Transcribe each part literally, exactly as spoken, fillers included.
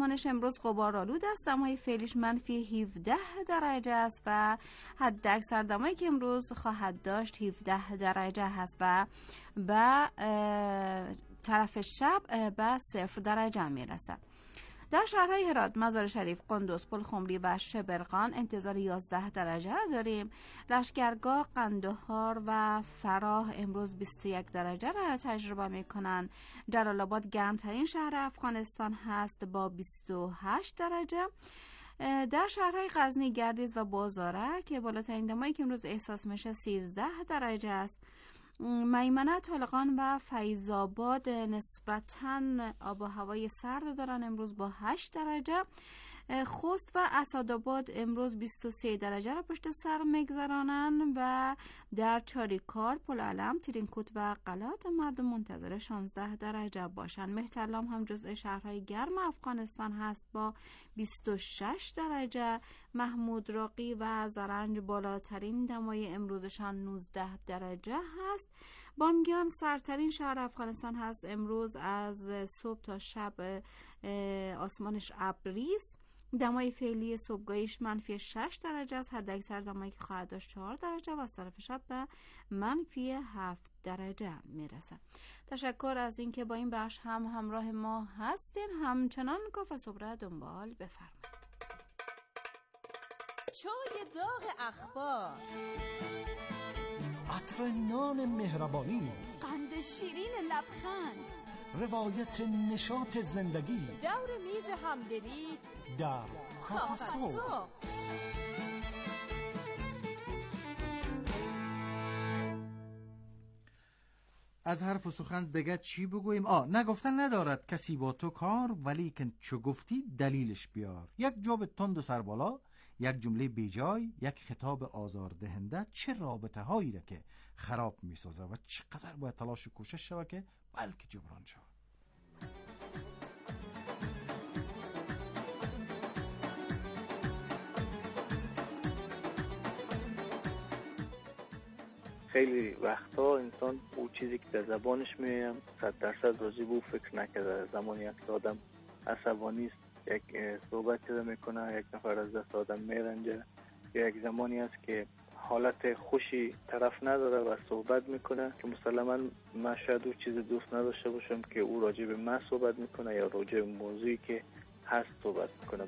آسمانش امروز غبارآلود است، دمای فعلیش منفی هفده درجه است و حد اکثر دمایی که امروز خواهد داشت هفده درجه هست و به طرف شب به صفر درجه میرسه. در شهرهای هرات، مزار شریف، قندوز، پلخمری و شبرغان انتظار یازده درجه را داریم. لشکرگاه، قندهار و فراه امروز بیست و یک درجه را تجربه می کنند. جلال آباد گرمترین شهر افغانستان هست با بیست و هشت درجه. در شهرهای غزنی، گردیز و بازاره که بالاترین دمایی که امروز احساس میشه سیزده درجه است. میمنه، طالقان و فیض آباد نسبتاً آب و هوای سرد دارن امروز با هشت درجه. خوست و اسدآباد امروز بیست و سه درجه را پشت سر میگذرانن و در چاریکار، پلعلم، ترینکوت و قلات مردم منتظر شانزده درجه باشن. مهترلام هم جزء شهرهای گرم افغانستان هست با بیست و شش درجه. محمود راقی و زرنج بالاترین دمای امروزشان نوزده درجه هست. بامگیان سردترین شهر افغانستان هست امروز، از صبح تا شب آسمانش ابری است. دمای فعلی صبحگاهیش منفی شش درجه است. حد اکثر دمایی که خواهد داشت چهار درجه و از طرف شب به منفی هفت درجه میرسه. تشکر از اینکه با این بخش هم همراه ما هستین. همچنان کافه صبح را دنبال بفرمایید. چای داغ اخبار، عطر نان مهربانی، قند شیرین لبخند، روایت نشاط زندگی، دور میز همدلی در کافه صبح. از حرف و سخن دیگه چی بگوییم؟ آه نگفتن ندارد کسی با تو کار، ولی کن چو گفتی دلیلش بیار. یک جواب تند و سربالا، یک جمله بیجای، یک خطاب آزار دهنده چه رابطه هایی را که خراب می سازه و چقدر باید تلاش و کوشش شود که بلکه جبران شود. خیلی وقتا انسان او چیزی که در زبانش میگم صد درصد راضی به او فکر نکرده. زمانی که آدم عصبانی است، یک صحبت چیزا میکنه، یک نفر از دست آدم میرنجه، یا یک زمانی است که حالت خوشی طرف نداره و صحبت میکنه که مسلما من شاید او چیز دوست نداشته باشم که او راجع به من صحبت میکنه یا راجع به موضوعی که هست صحبت میکنه.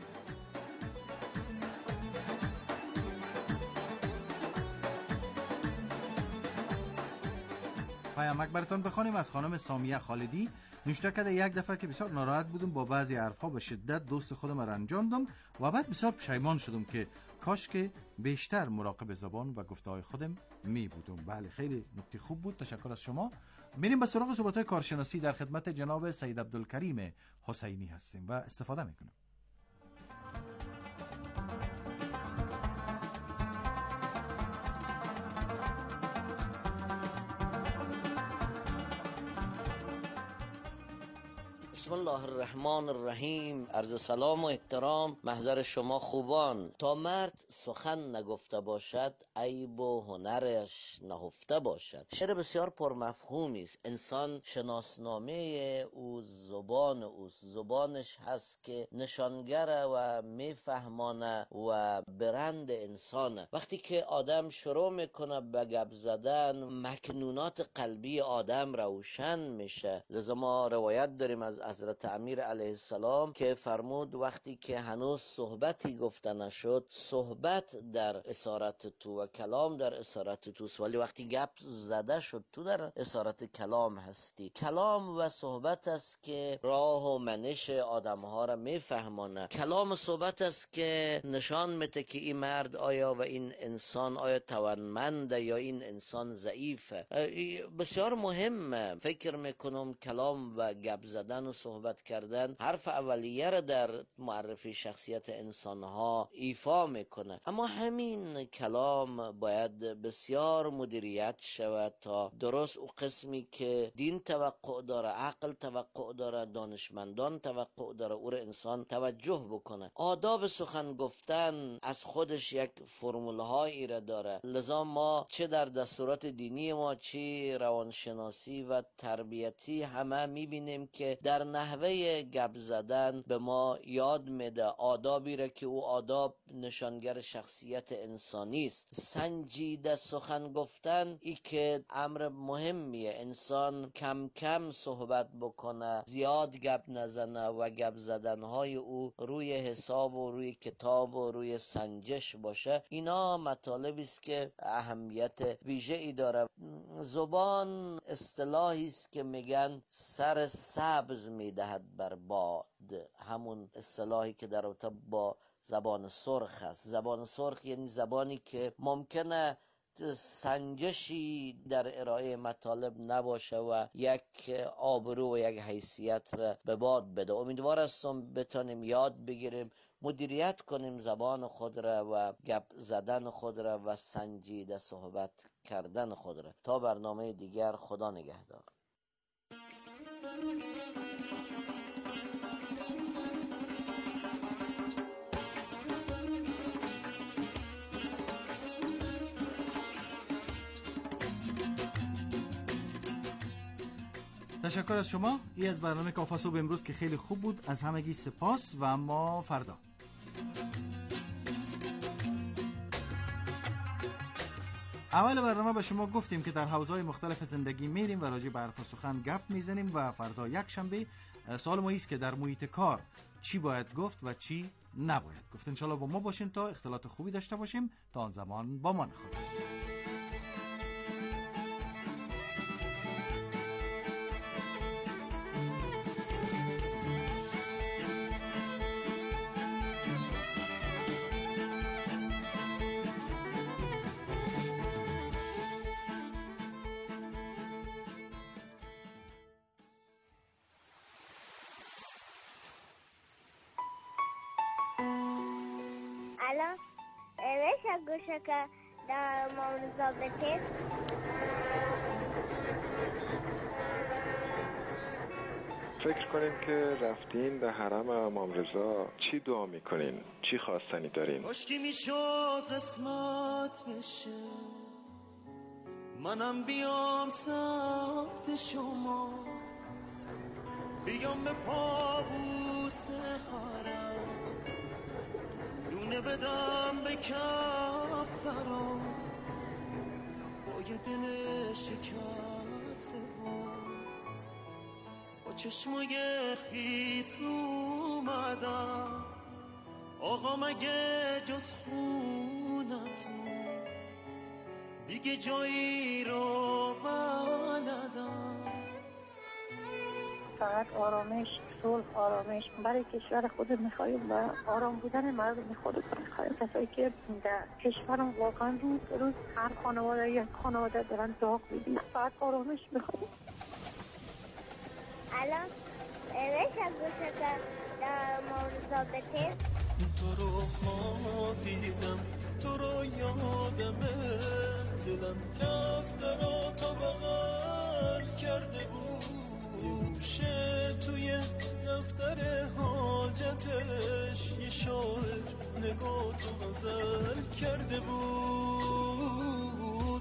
پیامک براتون بخونیم از خانم سامیه خالدی. نوشته کرده یک دفعه که بسیار ناراحت بودم با بعضی حرفها به شدت دوست خودم رنجاندم و بعد بسیار پشیمان شدم که کاش که بیشتر مراقب زبان و گفته‌های خودم می بودم. بله خیلی نکته خوب بود، تشکر از شما. میریم به سراغ صحبت‌های کارشناسی. در خدمت جناب سید عبدالکریم حسینی هستیم و استفاده میکنیم. بسم الله الرحمن الرحیم. عرض سلام و احترام محضر شما خوبان. تا مرد سخن نگفته باشد عیب و هنرش نهفته باشد. شعر بسیار پرمفهومی است. انسان شناسنامه او زبان اوست. زبانش هست که نشانگر و میفهمانه و برند انسانه. وقتی که آدم شروع میکنه به گپ زدن مکنونات قلبی آدم روشن میشه. لذا ما روایت داریم از حضرت امیر علیه السلام که فرمود وقتی که هنوز صحبتی گفته نشد، صحبت در اسارت تو و کلام در اسارت توست، ولی وقتی گپ زده شد تو در اسارت کلام هستی. کلام و صحبت است که راه و منش آدم ها را میفهمانه. کلام صحبت است که نشان میده که این مرد آیا و این انسان آیا توانمنده یا این انسان ضعیفه. بسیار مهمه. فکر میکنم کلام و گپ زدن و صحبت کردن حرف اولیه را در معرفی شخصیت انسانها ایفا میکنه. اما همین کلام باید بسیار مدیریت شود تا درست او قسمی که دین توقع داره، عقل توقع داره، دانشمندان توقع داره، او را انسان توجه بکنه. آداب سخن گفتن از خودش یک فرمول هایی را داره. لذا ما چه در دستورات دینی ما چه روانشناسی و تربیتی همه میبینیم که در نحوه گپ زدن به ما یاد میده آدابی را که او آداب نشانگر شخصیت انسانی است. سنجیده سخن گفتن ای که امر مهمیه، انسان کم کم صحبت بکنه، زیاد گپ نزنه و گپ زدنهای او روی حساب و روی کتاب و روی سنجش باشه. اینا مطالبی است که اهمیت ویژه‌ای داره. زبان اصطلاحی است که میگن سر سبز میدهد بر باد، همون اصطلاحی که در رابطه با زبان سرخ است. زبان سرخ یعنی زبانی که ممکنه سنجشی در ارائه مطالب نباشه و یک آبرو و یک حیثیت را به باد بده. امیدوار هستم بتانیم یاد بگیریم، مدیریت کنیم زبان خود را و گپ زدن خود را و سنجیده صحبت کردن خود را. تا برنامه دیگر، خدا نگهدار. تشکر از شما. این از برنامه کافه صبح امروز که خیلی خوب بود. از همگی سپاس و ما فردا. اول برنامه به شما گفتیم که در حوزه‌های مختلف زندگی میریم و راجع به حرف و سخن گپ میزنیم و فردا یک شنبه سوال ما است که در محیط کار چی باید گفت و چی نباید گفت. انشالله با ما باشین تا اختلاط خوبی داشته باشیم. تا آن زمان با مان خدا. الان بشه گوشه که در مامرزا بتید فکر کنین که رفتین به حرم امام رضا چی دعا میکنین؟ چی خواستنی دارین؟ کاشکی میشد قسمت بشه منم بیام سمت شما، بیام به پابوس حرم، دونه بدم به کفترم، با یه دل شکسته بود، با چشمای خیس اومدم. آقا مگه جز خونتون دیگه جایی رو بلدم؟ فقط آرامش، صلح، آرامش برای کشور خود میخوایم و آرام بودن مردم خودمون میخوایم. کسایی که در کشورم واقعا روز روز هر خانواده یک خانواده دارن داغ میدید، فقط آرامش میخوایم. الان بشه گوشه که در مورزا بتید تو رو ها دیدم، تو رو یادمه، دلم کفترا تو بغل کرده بود، شه توی دفتر حاجتش یه شاعر نگاه تو غزل کرده بود.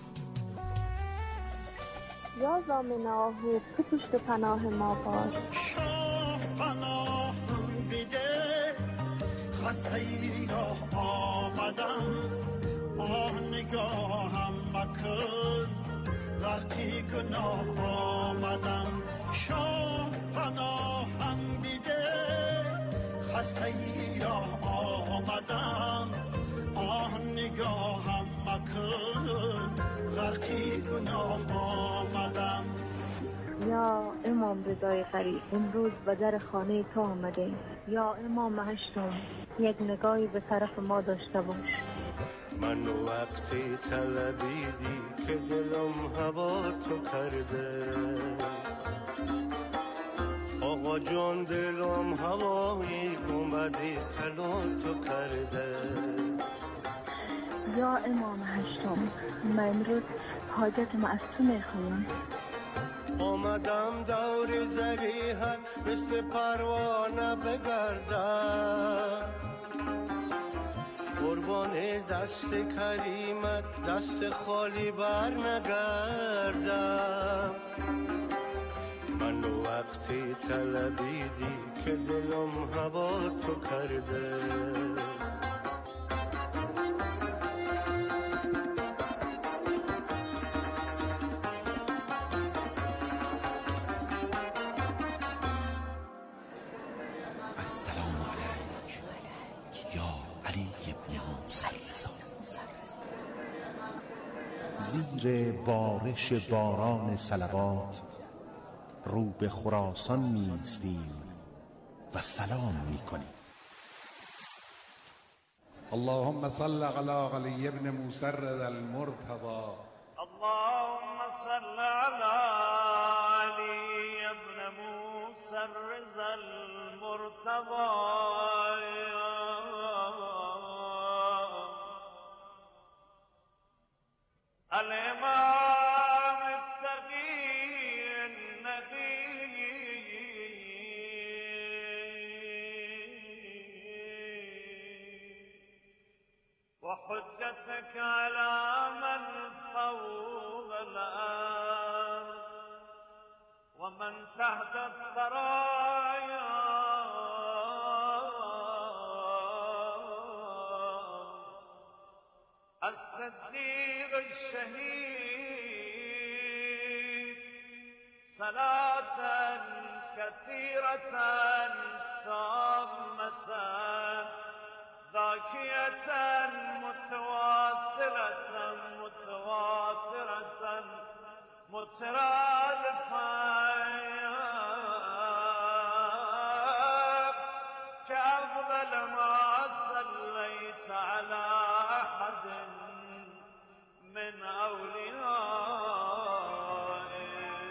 یا زامن آهو تو پشت پناه ما باش، شاه پناه بیده خسته ای را آمدم، آه نگاهم مکن غرقی گناه آمدم. شاه پناهم بیده خسته ای را آمدم، آه نگاهم مکن غرقی گناه آمدم. یا امام رضای غریب امروز به در خانه تو آمده، یا امام هشتم یک نگاهی به طرف ما داشته باش. من وقتی طلبیدی که دلم هوا تو کرده، آقا جان دلم هوایی اومدی طلا تو کرده. یا امام هشتم من امروز حاجتم از تو میخوایم. آمدم دور زریحت مثل پروانه بگردم، قربان دست کریمت دست خالی بر نگردم. من وقتی طلبیدی که دلم هوا تو کرده. السلام علیک یا علی ابن موسی رضا. زیر بارش باران صلوات رو به خراسان می‌ایستیم و سلام می‌کنیم. اللهم صل على علی ابن موسی رضا المرتضى. اللهم صل على علی ابن موسی رضا المرتضى. الإمام التقي النبي وحجتك على من فوق الأرض ومن تحت الثرايا الصديق الشهيد صلاة كثيرة تامة ذاكية متواصلة متواترة مترادفة كأفضل ما صليت على أحد من أوليائه.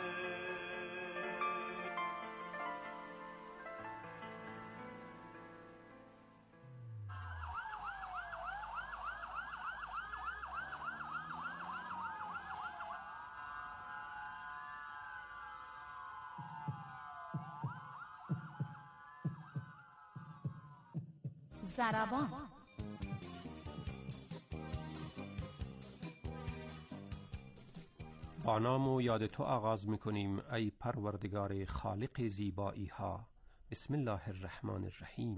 ضربان. با نام و یاد تو آغاز میکنیم ای پروردگار خالق زیبایی ها. بسم الله الرحمن الرحیم.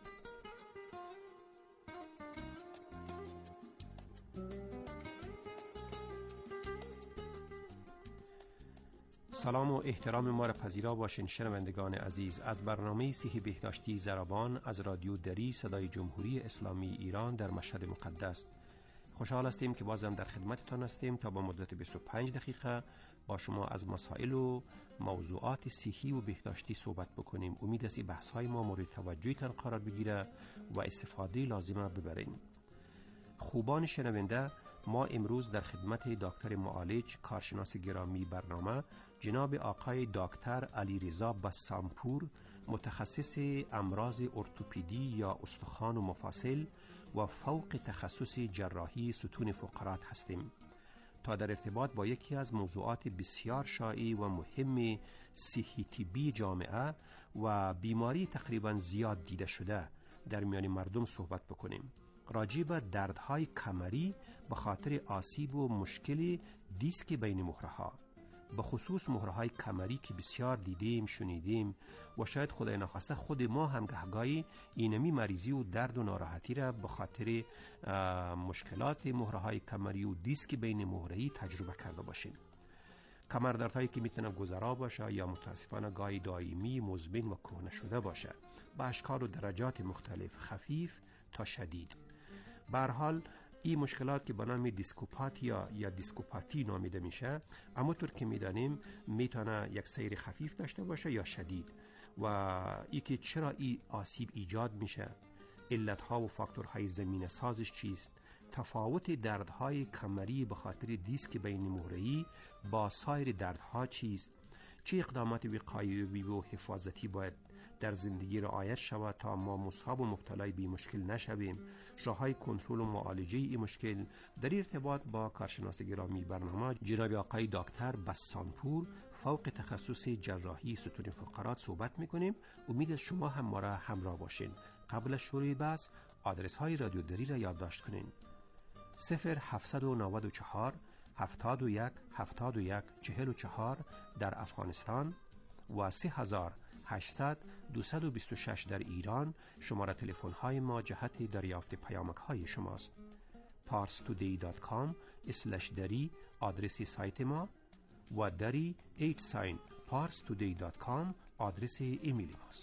سلام و احترام ما را پذیرا باشین شنوندگان عزیز از برنامه صحی بهداشتی ضربان از رادیو دری صدای جمهوری اسلامی ایران در مشهد مقدس. خوشحال هستیم که بازم در خدمتتان هستیم تا با مدت بیست و پنج دقیقه با شما از مسائل و موضوعات صحی و بهداشتی صحبت بکنیم. امید است بحث های ما مورد توجهتان قرار بگیره و استفاده لازمه ببریم. خوبان شنونده، ما امروز در خدمت دکتر معالج کارشناس گرامی برنامه جناب آقای دکتر علیرضا بسامپور، متخصص امراض ارتوپدی یا استخوان و مفاصل و فوق تخصص جراحی ستون فقرات هستیم تا در ارتباط با یکی از موضوعات بسیار شایع و مهم صحی طبی جامعه و بیماری تقریبا زیاد دیده شده در میان مردم صحبت بکنیم. راجع به دردهای کمری به خاطر آسیب و مشکل دیسک بین مهره‌ها، به خصوص مهره‌های کمری که بسیار دیدیم شنیدیم و شاید خدای نخواسته خود ما هم گهگاهی اینمی مریضی و درد و ناراحتی را به خاطر مشکلات مهره‌های کمری و دیسک بین مهره‌ای تجربه کرده باشیم. کمردردهایی که میتونه گذرا باشه یا متاسفانه گاهی دائمی مزمن و کهنه شده باشه، با اشکال و درجات مختلف، خفیف تا شدید. به هر حال این مشکلات که به نام دیسکوپاتیا یا دیسکوپاتی نامیده میشه، اما طور که میدانیم میتونه یک سیر خفیف داشته باشه یا شدید. و ای که چرا این آسیب ایجاد میشه، علتها و فاکتورهای زمینه سازش چیست، تفاوت دردهای کمری به خاطر دیسک بین مهره‌ای با سایر دردها چیست، چه اقدامات وقایوی و حفاظتی باید در زندگی رعایت شود تا ما مصاب و مبتلای به مشکل نشویم، راههای کنترل و معالجه این مشکل. در ارتباط با کارشناس گرامی برنامه جناب آقای دکتر بسامپور، فوق تخصص جراحی ستون فقرات صحبت میکنیم. امید شما هم ما را همراه باشین. قبل از شروع بحث آدرس های رادیو دری را یادداشت کنین: صفر هفتصد و نود و چهار هفتاد و یک هفتاد و یک چهل و چهار در افغانستان و سه هزار و هشتصد و دویست و بیست و شش در ایران شماره تلفن های ما جهت دریافت پیامک های شماست. پارس تودی دات کام اسلش دری آدرس سایت ما و دری ایت ساین پارس تودی دات کام آدرس ایمیل ماست.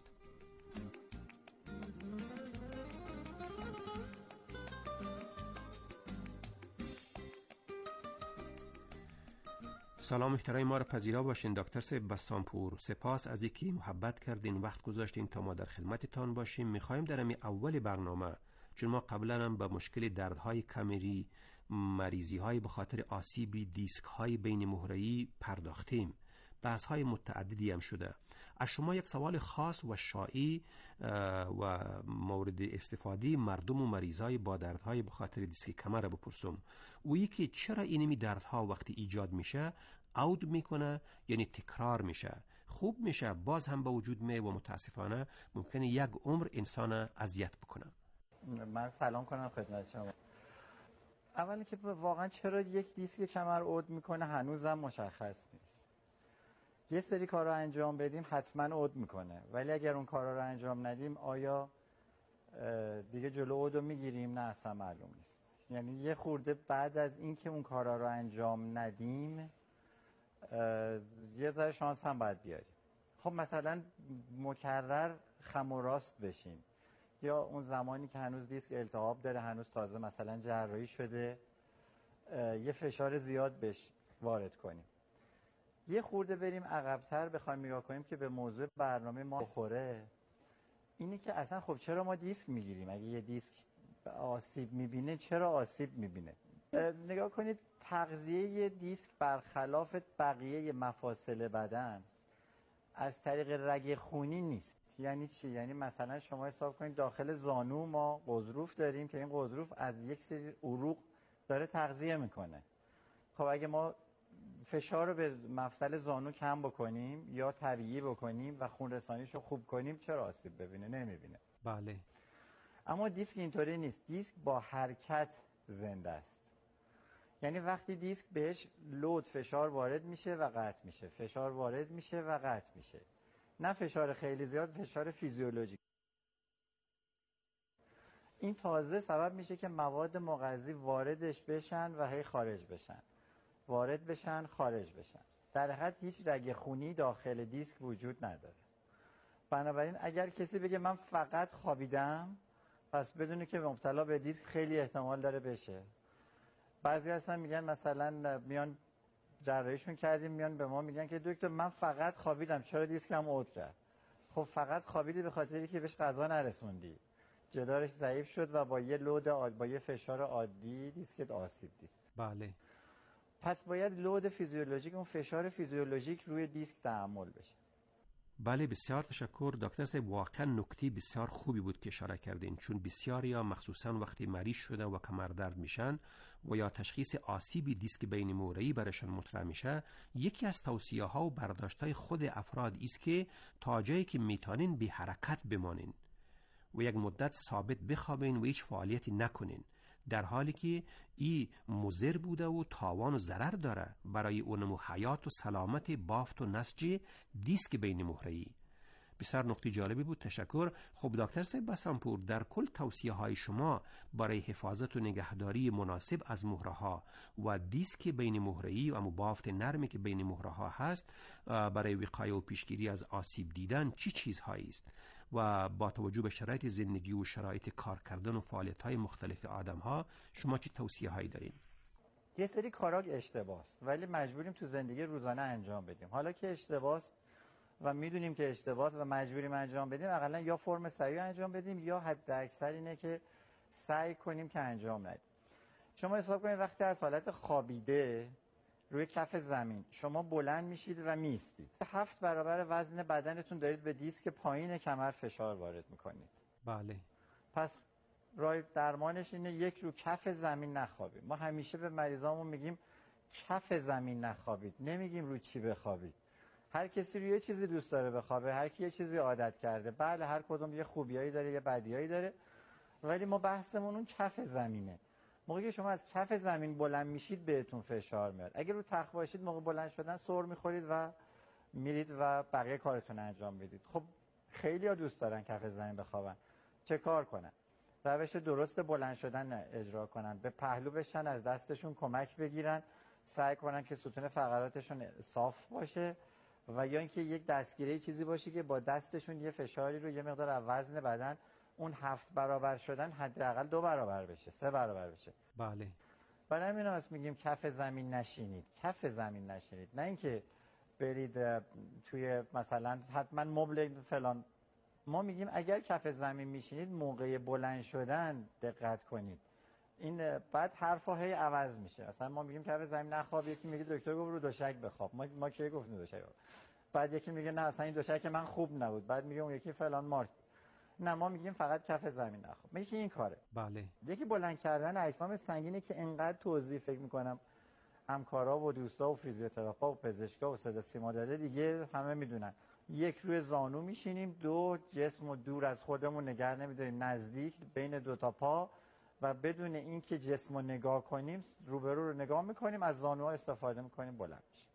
سلام محترم، ما را پذیرا باشین. دکتر صاحب بسامپور، سپاس از اینکه محبت کردین، وقت گذاشتین تا ما در خدمتتان باشیم. میخوایم در همین اول برنامه، چون ما قبلا هم به مشکل دردهای کمری، مریضی های به خاطر آسیبی دیسک های بین مهره‌ای پرداختیم، بحث های متعددی هم شده. از شما یک سوال خاص و شایع و مورد استفاده مردم و مریضای با دردهای به خاطر دیسک کمر بپرسم. و یکی چرا اینمی دردها وقتی ایجاد میشه عود میکنه، یعنی تکرار میشه، خوب میشه، باز هم به وجود می و متاسفانه ممکنه یک عمر انسان اذیت بکنه. من سلام کنم خدمت شما. اولی که واقعا چرا یک دیسک کمر عود میکنه هنوزم مشخص نیست. یه سری کارا انجام بدیم حتما عود میکنه، ولی اگر اون کارا رو انجام ندیم آیا دیگه جلو عود رو میگیریم؟ نه، اصلا معلوم نیست. یعنی یه خورده بعد از این که اون کارا رو انجام ندیم یه ذره شانس هم باید بیاریم. خب مثلا مکرر خم و راست بشیم، یا اون زمانی که هنوز دیسک التهاب داره، هنوز تازه مثلا جراحی شده، یه فشار زیاد بهش وارد کنیم. یه خورده بریم عقب‌تر بخوایم نگاه کنیم که به موضوع برنامه ما بخوره، اینه که اصلا خب چرا ما دیسک میگیریم؟ اگه یه دیسک آسیب میبینه چرا آسیب میبینه؟ نگاه کنید، تغذیه دیسک برخلاف بقیه مفاصل بدن از طریق رگ خونی نیست. یعنی چی؟ یعنی مثلا شما حساب کنید داخل زانو ما قضروف داریم که این قضروف از یک سری عروق داره تغذیه میکنه. خب اگه ما فشار رو به مفصل زانو کم بکنیم یا طبیعی بکنیم و خون رسانیش رو خوب کنیم، چرا آسیب ببینه؟ نمیبینه. بله. اما دیسک اینطوری نیست. دیسک با حرکت زنده است. یعنی وقتی دیسک بهش لود فشار وارد میشه و قطع میشه، فشار وارد میشه و قطع میشه، نه فشار خیلی زیاد، فشار فیزیولوژیک. این تازه سبب میشه که مواد مغذی واردش بشن و هی خارج بشن، وارد بشن خارج بشن. در حقیقت هیچ رگ خونی داخل دیسک وجود نداره. بنابراین اگر کسی بگه من فقط خوابیدم، پس بدونه که مبتلا به دیسک خیلی احتمال داره بشه. بعضی هستن میگن مثلا میان جراحیشون کردیم، میان به ما میگن که دکتر من فقط خوابیدم، چرا دیسکم عود کرد؟ خب فقط خوابیدی به خاطری که بهش غذا نرسوندی، جدارش ضعیف شد و با یه لود با یه فشار عادی دیسکت آسیب دید. بله. پس باید لود فیزیولوژیک، اون فشار فیزیولوژیک روی دیسک تحمل بشه. بله، بسیار تشکر دکتر صاحب. واقعا نکته بسیار خوبی بود که اشاره کردین، چون بسیاری ها مخصوصا وقتی مریض شده و کمر درد میشن و یا تشخیص آسیبی دیسک بین مهره‌ای برشان مطرح میشه، یکی از توصیه ها و برداشت های خود افراد است که تا جایی که میتونین بی حرکت بمانین و یک مدت ثابت بخوابین و هیچ فعالیتی نکنین، در حالی که این مضر بوده و تاوان و ضرر داره برای اونم حیات و سلامت بافت و نسج دیسک بین مهره‌ای. بسیار نکته جالبی بود، تشکر. خب دکتر صاحب بسامپور، در کل توصیه های شما برای حفاظت و نگهداری مناسب از مهره ها و دیسک بین مهره‌ای و اما بافت نرمی که بین مهره ها هست برای وقایه و پیشگیری از آسیب دیدن چی چیزهایی است؟ و با توجه به شرایط زندگی و شرایط کار کردن و فعالیت های مختلف آدم ها شما چی توصیه هایی دارین؟ یه سری کارا اشتباهه ولی مجبوریم تو زندگی روزانه انجام بدیم. حالا که اشتباهه و میدونیم که اشتباهه و مجبوریم انجام بدیم، حداقل یا فرم صحیح انجام بدیم یا حد اکثر اینه که سعی کنیم که انجام ندیم. شما حساب کنید وقتی از حالت خوابیده روی کف زمین شما بلند میشید و میستید، هفت برابر وزن بدنتون دارید به دیسک پایین کمر فشار وارد میکنید. بله. پس راه درمانش اینه یک رو کف زمین نخوابید. ما همیشه به مریضامون میگیم کف زمین نخوابید، نمیگیم رو چی بخوابید. هر کسی روی یه چیزی دوست داره بخوابه، هر کی یه چیزی عادت کرده. بله هر کدوم یه خوبیایی داره یه بدیایی داره، ولی ما بحثمون اون کف زمینه. موقعی که شما از کف زمین بلند میشید بهتون فشار میاد. اگه رو تخت باشید موقع بلند شدن سر میخورید و میرید و بقیه کارتون انجام میدید. خب خیلی ها دوست دارن کف زمین بخوابن. چه کار کنن؟ روش درست بلند شدن اجرا کنن، به پهلو بشن، از دستشون کمک بگیرن، سعی کنن که ستون فقراتشون صاف باشه و یا اینکه یک دستگیره چیزی باشه که با دستشون یه فشاری رو یه مقدار از وزن بدن اون هفت برابر شدن حداقل دو برابر بشه، سه برابر بشه. بله. برای همین هست میگیم کف زمین نشینید، کف زمین نشینید، نه اینکه برید توی مثلا حتما مبل فلان. ما میگیم اگر کف زمین میشینید موقع بلند شدن دقت کنید. این بعد حرفا هی عوض میشه. مثلا ما میگیم کف زمین نخواب، یکی میگه دکتر گفت رو دوشک بخواب. ما ما کی گفتیم دوشک بخواب؟ بعد یکی میگه نه اصلا این دوشک من خوب نبود. بعد میگه اون یکی فلان مارک. نه ما میگیم فقط کف زمین نخواب. میگه این کاره. بله. یکی بلند کردن اجسام سنگینه که انقدر توضیح فکر میکنم همکارا و دوستا و فیزیوتراپا و پزشکا و صدا سیما داده دیگه همه میدونن. یک روی زانو میشینیم، دو جسم رو دور از خودمون نگه نمیداریم، نزدیک بین دو تا پا و بدون اینکه جسم رو نگاه کنیم روبرو رو نگاه میکنیم، از زانوها استفاده میکنیم بلند میشیم.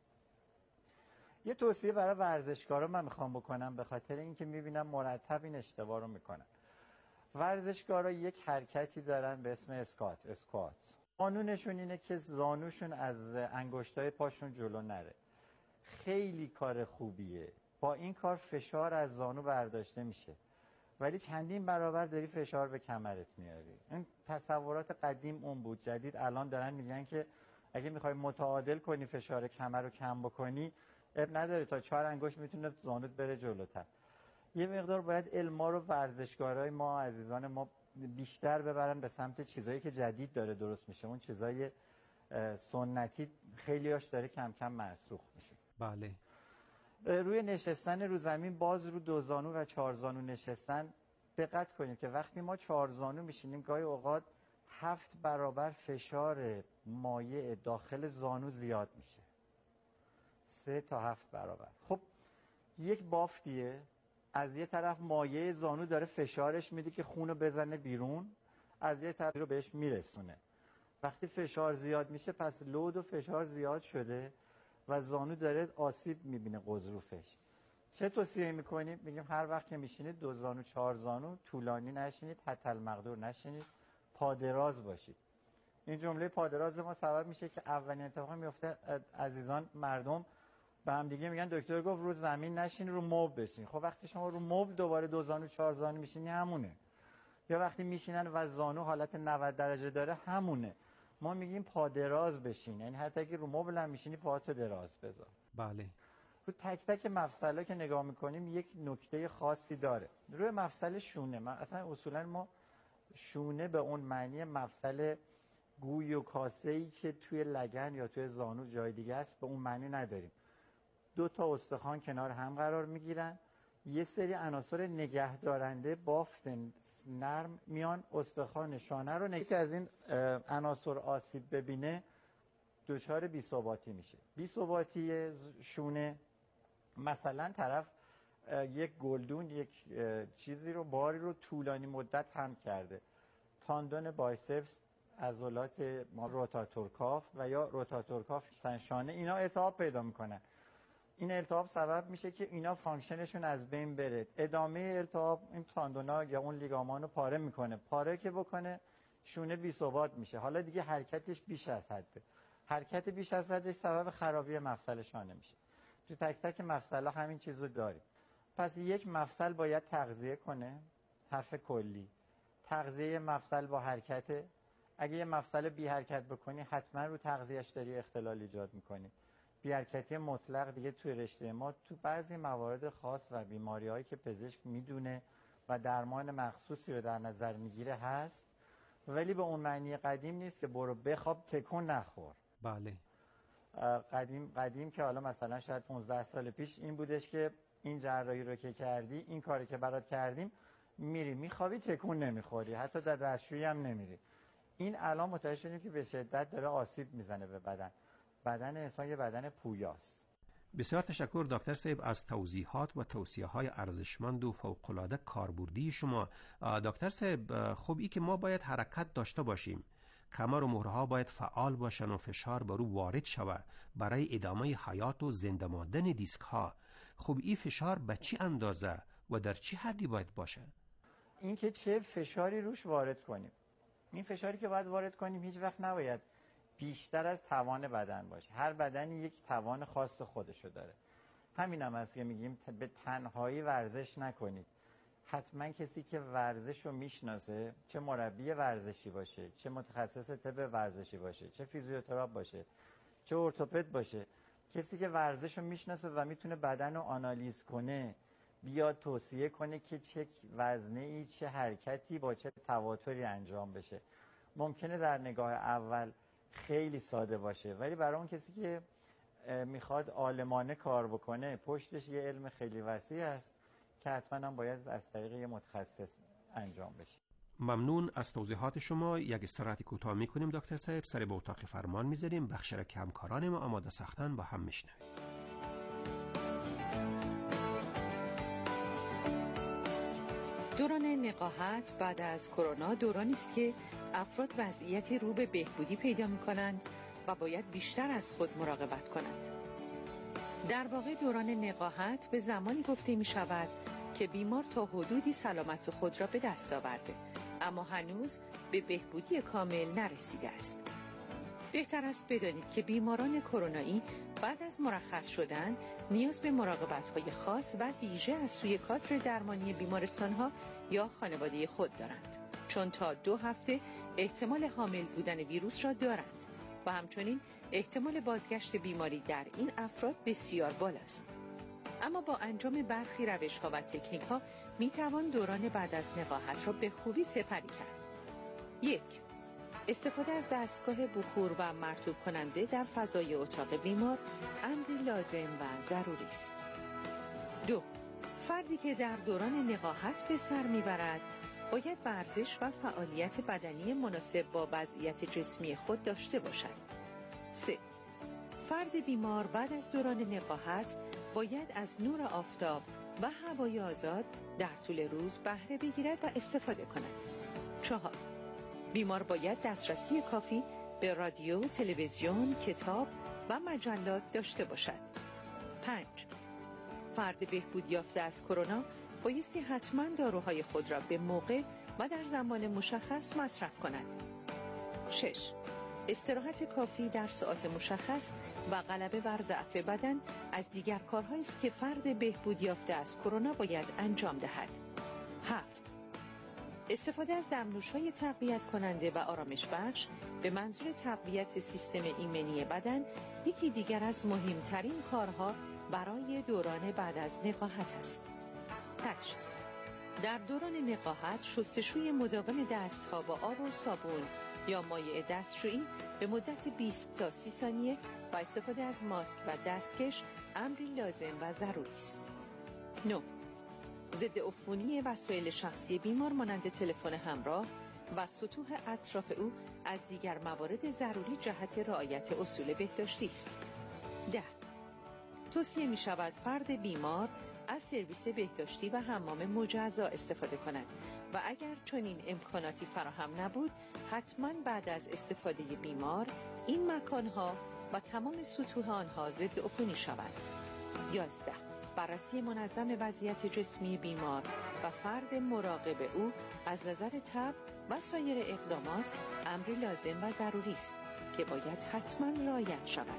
یه توصیه برای ورزشکارا من میخوام بکنم به خاطر اینکه میبینم مرتب این اشتباه رو میکنن. ورزشکارا یک حرکتی دارن به اسم اسکات، اسکوات. قانونشون اینه که زانوشون از انگشتای پاشون جلو نره. خیلی کار خوبیه. با این کار فشار از زانو برداشته میشه. ولی چندین برابر داری فشار به کمرت میاری. این تصورات قدیم اون بود. جدید الان دارن میگن که اگه میخوای متعادل کنی فشار کمر رو کم بکنی، اب نداره تا چهار انگشت میتونه زانوت بره جلوتر. یه مقدار باید علما رو ورزشکارای ما عزیزان ما بیشتر ببرن به سمت چیزایی که جدید داره درست میشه. اون چیزای سنتی خیلیاش داره کم کم منسوخ میشه. بله. روی نشستن رو زمین، باز رو دو زانو و چهار زانو نشستن دقت کنید که وقتی ما چهار زانو میشینیم گاهی اوقات هفت برابر فشار مایع داخل زانو زیاد میشه. سه تا هفت برابر. خب یک بافتیه، از یه طرف مایع زانو داره فشارش میده که خونو بزنه بیرون، از یه طرف رو بهش میرسونه. وقتی فشار زیاد میشه پس لود و فشار زیاد شده و زانو داره آسیب میبینه قضروفش. چه توصیه میکنیم؟ میگیم هر وقت که میشینید دو زانو چهار زانو طولانی نشینید، حتی المقدور نشینید، پادراز باشید. این جمله پادراز ما سبب میشه که اولین اتفاق میفته عزیزان مردم به هم دیگه میگن دکتر گفت رو زمین نشین رو مبل بشین. خب وقتی شما رو مبل دوباره دو زانو چهار زانو میشینی همونه. یا وقتی میشینن و زانو حالت نود درجه داره همونه. ما میگیم پادراز بشین، یعنی حتی اگه رو مبل هم میشینی پاهاتو دراز بذار. بله. رو تک تک مفصلا که نگاه میکنیم یک نکته خاصی داره. روی مفصل شونه، من اصلا اصولا ما شونه به اون معنی مفصل گوی و کاسه‌ای که توی لگن یا توی زانو جای دیگه است به اون معنی نداریم. دو تا استخوان کنار هم قرار میگیرن، یه سری عناصر نگهدارنده بافت نرم میان استخوان شانه رو نگه که از این عناصر آسیب ببینه دچار بی‌ثباتی میشه. بی‌ثباتی شونه مثلا طرف یک گلدون یک چیزی رو باری رو طولانی مدت هم کرده، تاندون بایسپس، عضلات ما روتاتور کاف و یا روتاتور کاف شانه، اینا التهاب پیدا میکنن. این التهاب سبب میشه که اینا فانکشنشون از بین بره. ادامه التهاب این تاندونا یا اون لیگامان رو پاره میکنه. پاره که بکنه شونه بی‌ثبات میشه. حالا دیگه حرکتش بیش از حده. حرکت بیش از حدش سبب خرابی مفصل شانه میشه. تو تک تک مفصل‌ها همین چیز رو داریم. پس یک مفصل باید تغذیه کنه، حرف کلی. تغذیه مفصل با حرکته. اگه یه مفصل بی حرکت بکنی حتما رو تغذیه‌اش داری اختلال ایجاد میکنی. بی حرکتی مطلق دیگه توی رشته ما تو بعضی موارد خاص و بیماری‌هایی که پزشک میدونه و درمان مخصوصی رو در نظر میگیره هست، ولی به اون معنی قدیم نیست که برو بخواب تکون نخور. بله. قدیم قدیم که حالا مثلا شاید پانزده سال پیش این بودش که این جراحی رو که کردی، این کاری که برات کردیم، میری میخوابی تکون نمیخوری، حتی در دستشویی هم نمیری. این الان متوجه شدیم که به شدت داره آسیب میزنه به بدن. بدن انسان یه بدن پویاست. بسیار تشکر دکتر صاحب از توضیحات و توصیه‌های ارزشمند و فوق‌العاده کاربردی شما. دکتر صاحب خب این که ما باید حرکت داشته باشیم، کمر و مهره‌ها باید فعال باشن و فشار بر او وارد شود برای ادامه حیات و زنده ماندن دیسک ها. خب این فشار به چی اندازه و در چی حدی باید باشه؟ این که چه فشاری روش وارد کنیم. این فشاری که باید وارد کنیم هیچ وقت نباید بیشتر از توان بدن باشه. هر بدنی یک توان خاص خودشو داره. همین هم هست که میگیم به تنهایی ورزش نکنید. حتما کسی که ورزش رو میشناسه، چه مربی ورزشی باشه، چه متخصص طب ورزشی باشه، چه فیزیوتراپ باشه، چه ارتوپد باشه، کسی که ورزش رو میشناسه و میتونه بدن رو آنالیز کنه، بیاد توصیه کنه که چه وزنه‌ای، چه حرکتی با چه تواتری انجام بشه. ممکنه در نگاه اول خیلی ساده باشه، ولی برای اون کسی که میخواد عالمانه کار بکنه، پشتش یه علم خیلی وسیع است که حتما هم باید از طریق یه متخصص انجام بشه. ممنون از توضیحات شما. یک استراحت کوتاه میکنیم دکتر صاحب، سر به اتاق فرمان میذاریم، بخش را که همکاران ما آماده ساختن با هم میشنویم. دوران نقاهت بعد از کرونا دورانی است که افراد وضعیتی رو به بهبودی پیدا میکنند و باید بیشتر از خود مراقبت کنند. در واقع دوران نقاهت به زمانی گفته می شود که بیمار تا حدودی سلامت خود را به دست آورده، اما هنوز به بهبودی کامل نرسیده است. بهتر است بدانید که بیماران کرونایی بعد از مرخص شدن نیاز به مراقبت‌های خاص و ویژه از سوی کادر درمانی بیمارستان‌ها یا خانواده خود دارند، چون تا دو هفته احتمال حامل بودن ویروس را دارند و همچنین احتمال بازگشت بیماری در این افراد بسیار بالاست. اما با انجام برخی روش‌ها و تکنیک‌ها می‌توان دوران بعد از نقاهت را به خوبی سپری کرد. یک، استفاده از دستگاه بخور و مرطوب کننده در فضای اتاق بیمار امری لازم و ضروری است. دو، فردی که در دوران نقاهت به سر میبرد باید ورزش و فعالیت بدنی مناسب با وضعیت جسمی خود داشته باشد. سه، فرد بیمار بعد از دوران نقاهت باید از نور آفتاب و هوای آزاد در طول روز بهره بگیرد و استفاده کند. چهار، بیمار باید دسترسی کافی به رادیو، تلویزیون، کتاب و مجلات داشته باشد. پنج، فرد بهبود یافته از کرونا بایستی حتما داروهای خود را به موقع و در زمان مشخص مصرف کند. شش، استراحت کافی در ساعات مشخص و غلبه بر ضعف بدن از دیگر کارهایی است که فرد بهبود یافته از کرونا باید انجام دهد. هفت، استفاده از دمنوش‌های تقویت کننده و آرامش بخش به منظور تقویت سیستم ایمنی بدن یکی دیگر از مهمترین کارها برای دوران بعد از نقاهت است. هشت، در دوران نقاهت شستشوی مداوم دست‌ها با آب و صابون یا مایع دستشویی به مدت بیست تا سی ثانیه و استفاده از ماسک و دستکش امری لازم و ضروری است. نه، ضد عفونی وسایل شخصی بیمار مانند تلفن همراه و سطوح اطراف او از دیگر موارد ضروری جهت رعایت اصول بهداشتی است. ده، توصیه می شود فرد بیمار از سرویس بهداشتی و حمام مجزا استفاده کند و اگر چنین امکاناتی فراهم نبود حتما بعد از استفاده بیمار این مکانها و تمام سطوح آنها ضد عفونی شوند. یازده، بررسی منظم وضعیت جسمی بیمار و فرد مراقب او از نظر تب و سایر اقدامات امری لازم و ضروری است که باید حتما رعایت شود.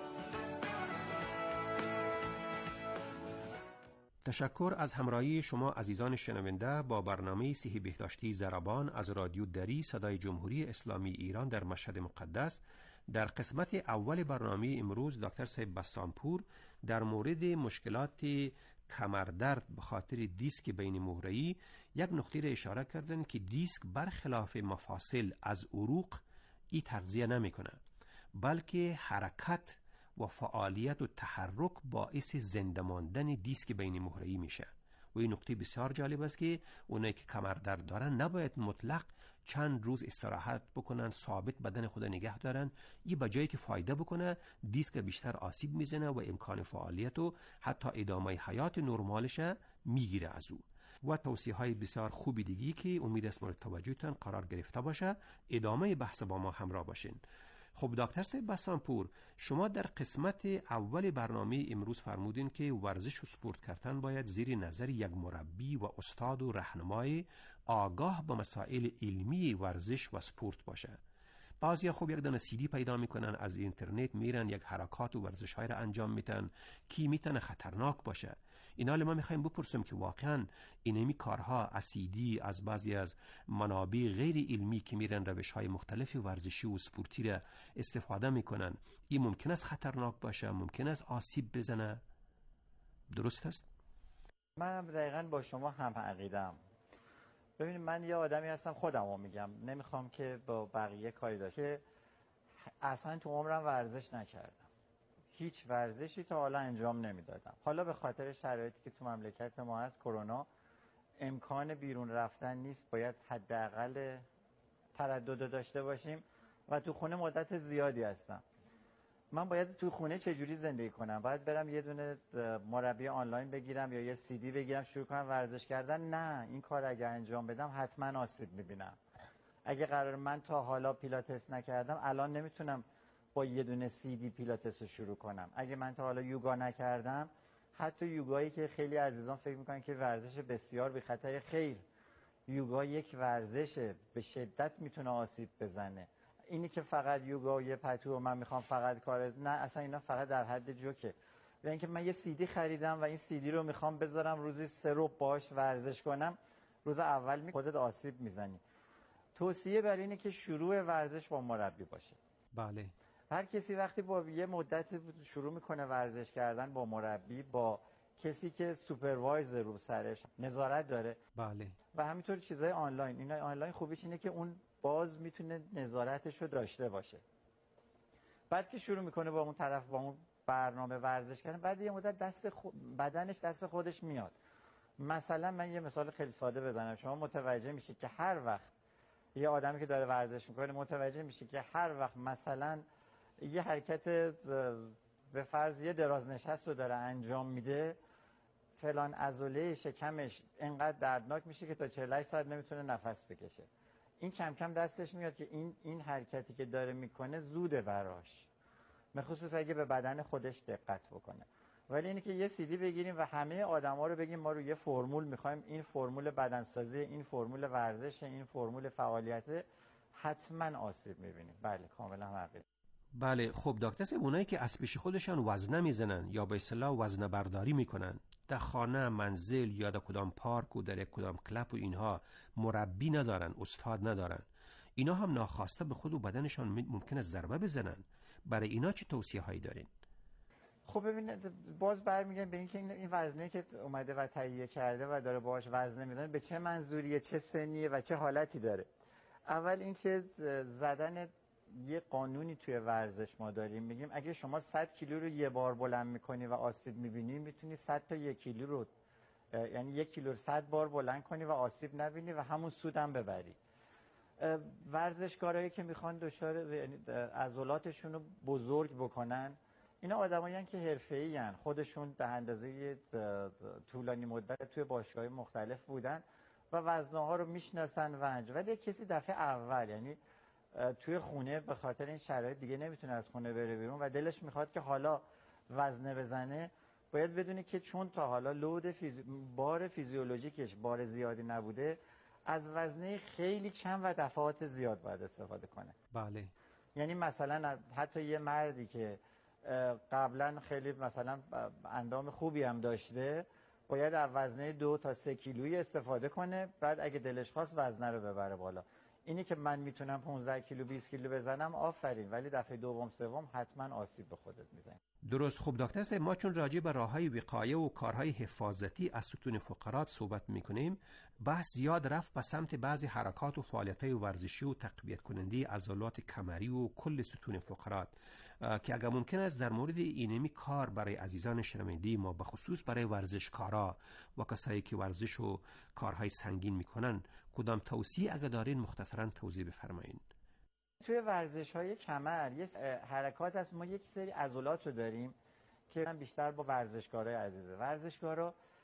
تشکر از همراهی شما عزیزان شنونده با برنامه صحی بهداشتی ضربان از رادیو دری صدای جمهوری اسلامی ایران در مشهد مقدس. در قسمت اول برنامه امروز دکتر صاحب بسامپور در مورد مشکلات کمردرد به خاطر دیسک بین مهره‌ای یک نقطه را اشاره کردند که دیسک برخلاف مفاصل از عروق ای تغذیه نمیکنه، بلکه حرکت و فعالیت و تحرک باعث زنده ماندن دیسک بین مهره‌ای میشه. و این نقطه بسیار جالب است که اونایی که کمردرد دارن نباید مطلق چند روز استراحت بکنن، ثابت بدن خود نگه دارن. این بجایی که فایده بکنه دیسک بیشتر آسیب میزنه و امکان فعالیت و حتی ادامه حیات نرمالش میگیره از او. و توصیه های بسیار خوبی دیگی که امید است مورد توجهتان قرار گرفته باشه. ادامه بحث با ما همراه باشین. خب دکتر صاحب بسامپور، شما در قسمت اول برنامه امروز فرمودین که ورزش و سپورت کردن باید زیر نظر یک مربی و استاد و راهنمای آگاه به مسائل علمی ورزش و سپورت باشه. بعضیا خب یک دانه سی دی پیدا میکنن، از اینترنت میرن یک حرکات و ورزش های را انجام میتن که میتونه خطرناک باشه. اینا ما میخوایم بپرسیم که واقعا اینمی کارها از سی دی، از بعضی از منابع غیر علمی که میرن روش های مختلف ورزشی و سپورتی را استفاده میکنن، این ممکن است خطرناک باشه، ممکن است آسیب بزنه. درست است؟ من دقیقاً با شما هم عقیده‌ام. ببینید من یه آدمی هستم، خودم رو میگم، نمیخوام که با بقیه کاری داشته که اصلا تو عمرم ورزش نکردم، هیچ ورزشی تا حالا انجام نمیدادم. حالا به خاطر شرایطی که تو مملکت ما هست، کرونا، امکان بیرون رفتن نیست، باید حداقل تردد داشته باشیم و تو خونه مدت زیادی هستم. من باید توی خونه چجوری زندگی کنم؟ باید برم یه دونه مربی آنلاین بگیرم یا یه سی دی بگیرم شروع کنم ورزش کردن؟ نه، این کار اگه انجام بدم حتما آسیب میبینم. اگه قرار من تا حالا پیلاتس نکردم، الان نمیتونم با یه دونه سی دی پیلاتس رو شروع کنم. اگه من تا حالا یوگا نکردم، حتی یوگایی که خیلی عزیزان فکر میکنن که ورزش بسیار بی خطر، خیر، یوگا یک ورزشه، به شدت میتونه آسیب بزنه. اینی که فقط یوگا و یه پتو و من میخوام فقط کار، نه اصلا اینا فقط در حد جوکه. و اینکه من یه سی دی خریدم و این سی دی رو میخوام بذارم روزی سه رو باش ورزش کنم، روز اول می خودت آسیب میزنی. توصیه بر اینه که شروع ورزش با مربی باشه. بله. هر کسی وقتی با یه مدت شروع میکنه ورزش کردن با مربی، با کسی که سوپروایزر رو سرش نظارت داره. بله. و همینطور چیزای آنلاین، اینا آنلاین خوبیش اینه که اون باز میتونه نظارتش رو داشته باشه. بعد که شروع میکنه با اون طرف با اون برنامه ورزش کردن، بعد یه مدت دست خود بدنش دست خودش میاد. مثلا من یه مثال خیلی ساده بزنم، شما متوجه میشید که هر وقت یه آدمی که داره ورزش میکنه متوجه میشه که هر وقت مثلا یه حرکت به فرض یه دراز نشست رو داره انجام میده، فلان عضله شکمش انقدر دردناک میشه که تا چهل و هشت ساعت نمیتونه نفس بکشه. این کم کم دستش میاد که این این حرکتی که داره میکنه زوده براش، مخصوص اگه به بدن خودش دقت بکنه. ولی اینه که یه سیدی بگیریم و همه آدما رو بگیم ما رو یه فرمول میخوایم، این فرمول بدنسازی، این فرمول ورزش، این فرمول فعالیت، حتما آسیب میبینیم. بله کاملا حقیقی. بله. خب دکتر صاحب، اونایی که از پیش خودشان وزنه میزنن یا به اصطلاح وزنه برداری میکنن، در خانه، منزل یا در کدام پارک و در یک کدام کلب و اینها مربی ندارن، استاد ندارن، اینا هم ناخواسته به خود و بدنشان ممکنه ضربه بزنن. برای اینا چه توصیه هایی دارین؟ خب ببینید، باز برمیگردیم به اینکه این وزنه که اومده و تهیه کرده و داره باهاش وزنه میزنه به چه منظوریه، چه سنیه و چه حالتی داره. اول اینکه زدن یه قانونی توی ورزش ما داریم، میگیم اگه شما صد کیلو رو یه بار بلند میکنی و آسیب میبینی، میتونی صد تا یک کیلو رو، یعنی یک کیلو رو صد بار بلند کنی و آسیب نبینی و همون سودم ببری. ورزشکارایی که میخوان دچار یعنی عضلاتشون رو بزرگ بکنن، اینا آدمایین که حرفه‌ای ان، خودشون به اندازه طولانی مدت توی باشگاه‌های مختلف بودن و وزنه‌ها رو میشناسن و انج. ولی کسی دفعه اول یعنی توی خونه به خاطر این شرایط دیگه نمیتونه از خونه بره بیرون و دلش میخواد که حالا وزنه بزنه، باید بدونی که چون تا حالا لود فیزی... بار فیزیولوژیکش بار زیادی نبوده، از وزنه خیلی کم و دفعات زیاد باید استفاده کنه. بله. یعنی مثلا حتی یه مردی که قبلا خیلی مثلا اندام خوبی هم داشته، باید از وزنه دو تا سه کیلویی استفاده کنه، بعد اگه دلش خواست وزنه رو ببره بالا. اینی که من میتونم پانزده کیلو بیست کیلو بزنم، آفرین، ولی دفعه دوم سوم حتما آسیب به خودت میزنی. درست. خوب دکتر صاحب، ما چون راجع به راههای وقایه و کارهای حفاظتی از ستون فقرات صحبت میکنیم، بحث زیاد رفت به سمت بعضی حرکات و فعالیت‌های ورزشی و تقویت کننده عضلات کمری و کل ستون فقرات که اگر ممکن است در مورد اینمی کار برای عزیزان شنونده ما، به خصوص برای ورزشکارا و کسایی که ورزش و کارهای سنگین میکنن، کدام توصیه اگر دارین مختصرا توضیح بفرمایید. توی ورزش‌های کمر یه حرکات هست، ما یک سری عضلات رو داریم که من بیشتر با ورزشکارای عزیزه. ورزشکارا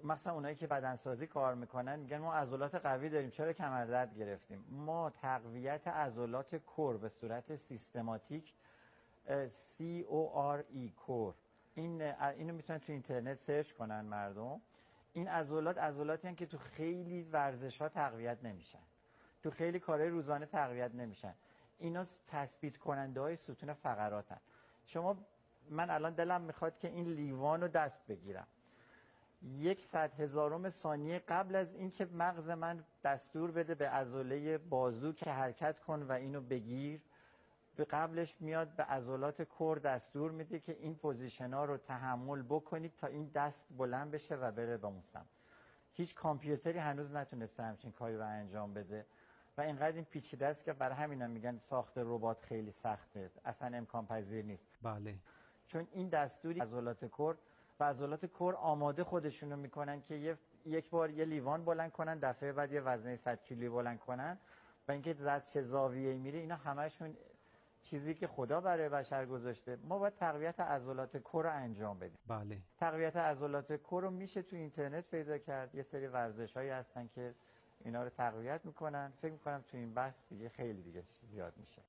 مثلا اونایی که بدنسازی کار میکنن میگن ما عضلات قوی داریم چرا کمردرد گرفتیم. ما تقویت عضلات کور به صورت سیستماتیک سی او آر ای کور، این اینو میتونن تو اینترنت سرچ کنن مردم. این عضلات عضلاتی هستن که تو خیلی ورزش‌ها تقویت نمیشن، تو خیلی کارهای روزانه تقویت نمیشن. اینا تثبیت کننده های ستون فقراتن. شما من الان دلم میخواد که این لیوان رو دست بگیرم، یک صد هزارم ثانیه قبل از اینکه مغز من دستور بده به عضله بازو که حرکت کن و اینو بگیر، به قبلش میاد به عضلات کور دستور میده که این پوزیشن ها رو تحمل بکنید تا این دست بلند بشه و بره به اون سمت. هیچ کامپیوتری هنوز نتونسته همچین کاری رو انجام بده و اینقدر این پیچیده است که برای همین هم میگن ساخت ربات خیلی سخته، اصلا امکان پذیر نیست. بله. چون این دستوری عضلات کور و عضلات کور آماده خودشونو میکنن که یه یک بار یه لیوان بلند کنن، دفعه بعد یه وزنه صد کیلویی بلند کنن و اینکه از چه زاویه‌ای میره، اینا همشون چیزی که خدا برای بشر گذاشته. ما باید تقویت عضلات کور رو انجام بدیم. بله. تقویت عضلات کور رو میشه تو اینترنت پیدا کرد. یه سری ورزش‌هایی هستن که اینا رو تقویت میکنن. فکر میکنم تو این بحث دیگه خیلی دیگه زیاد میشه.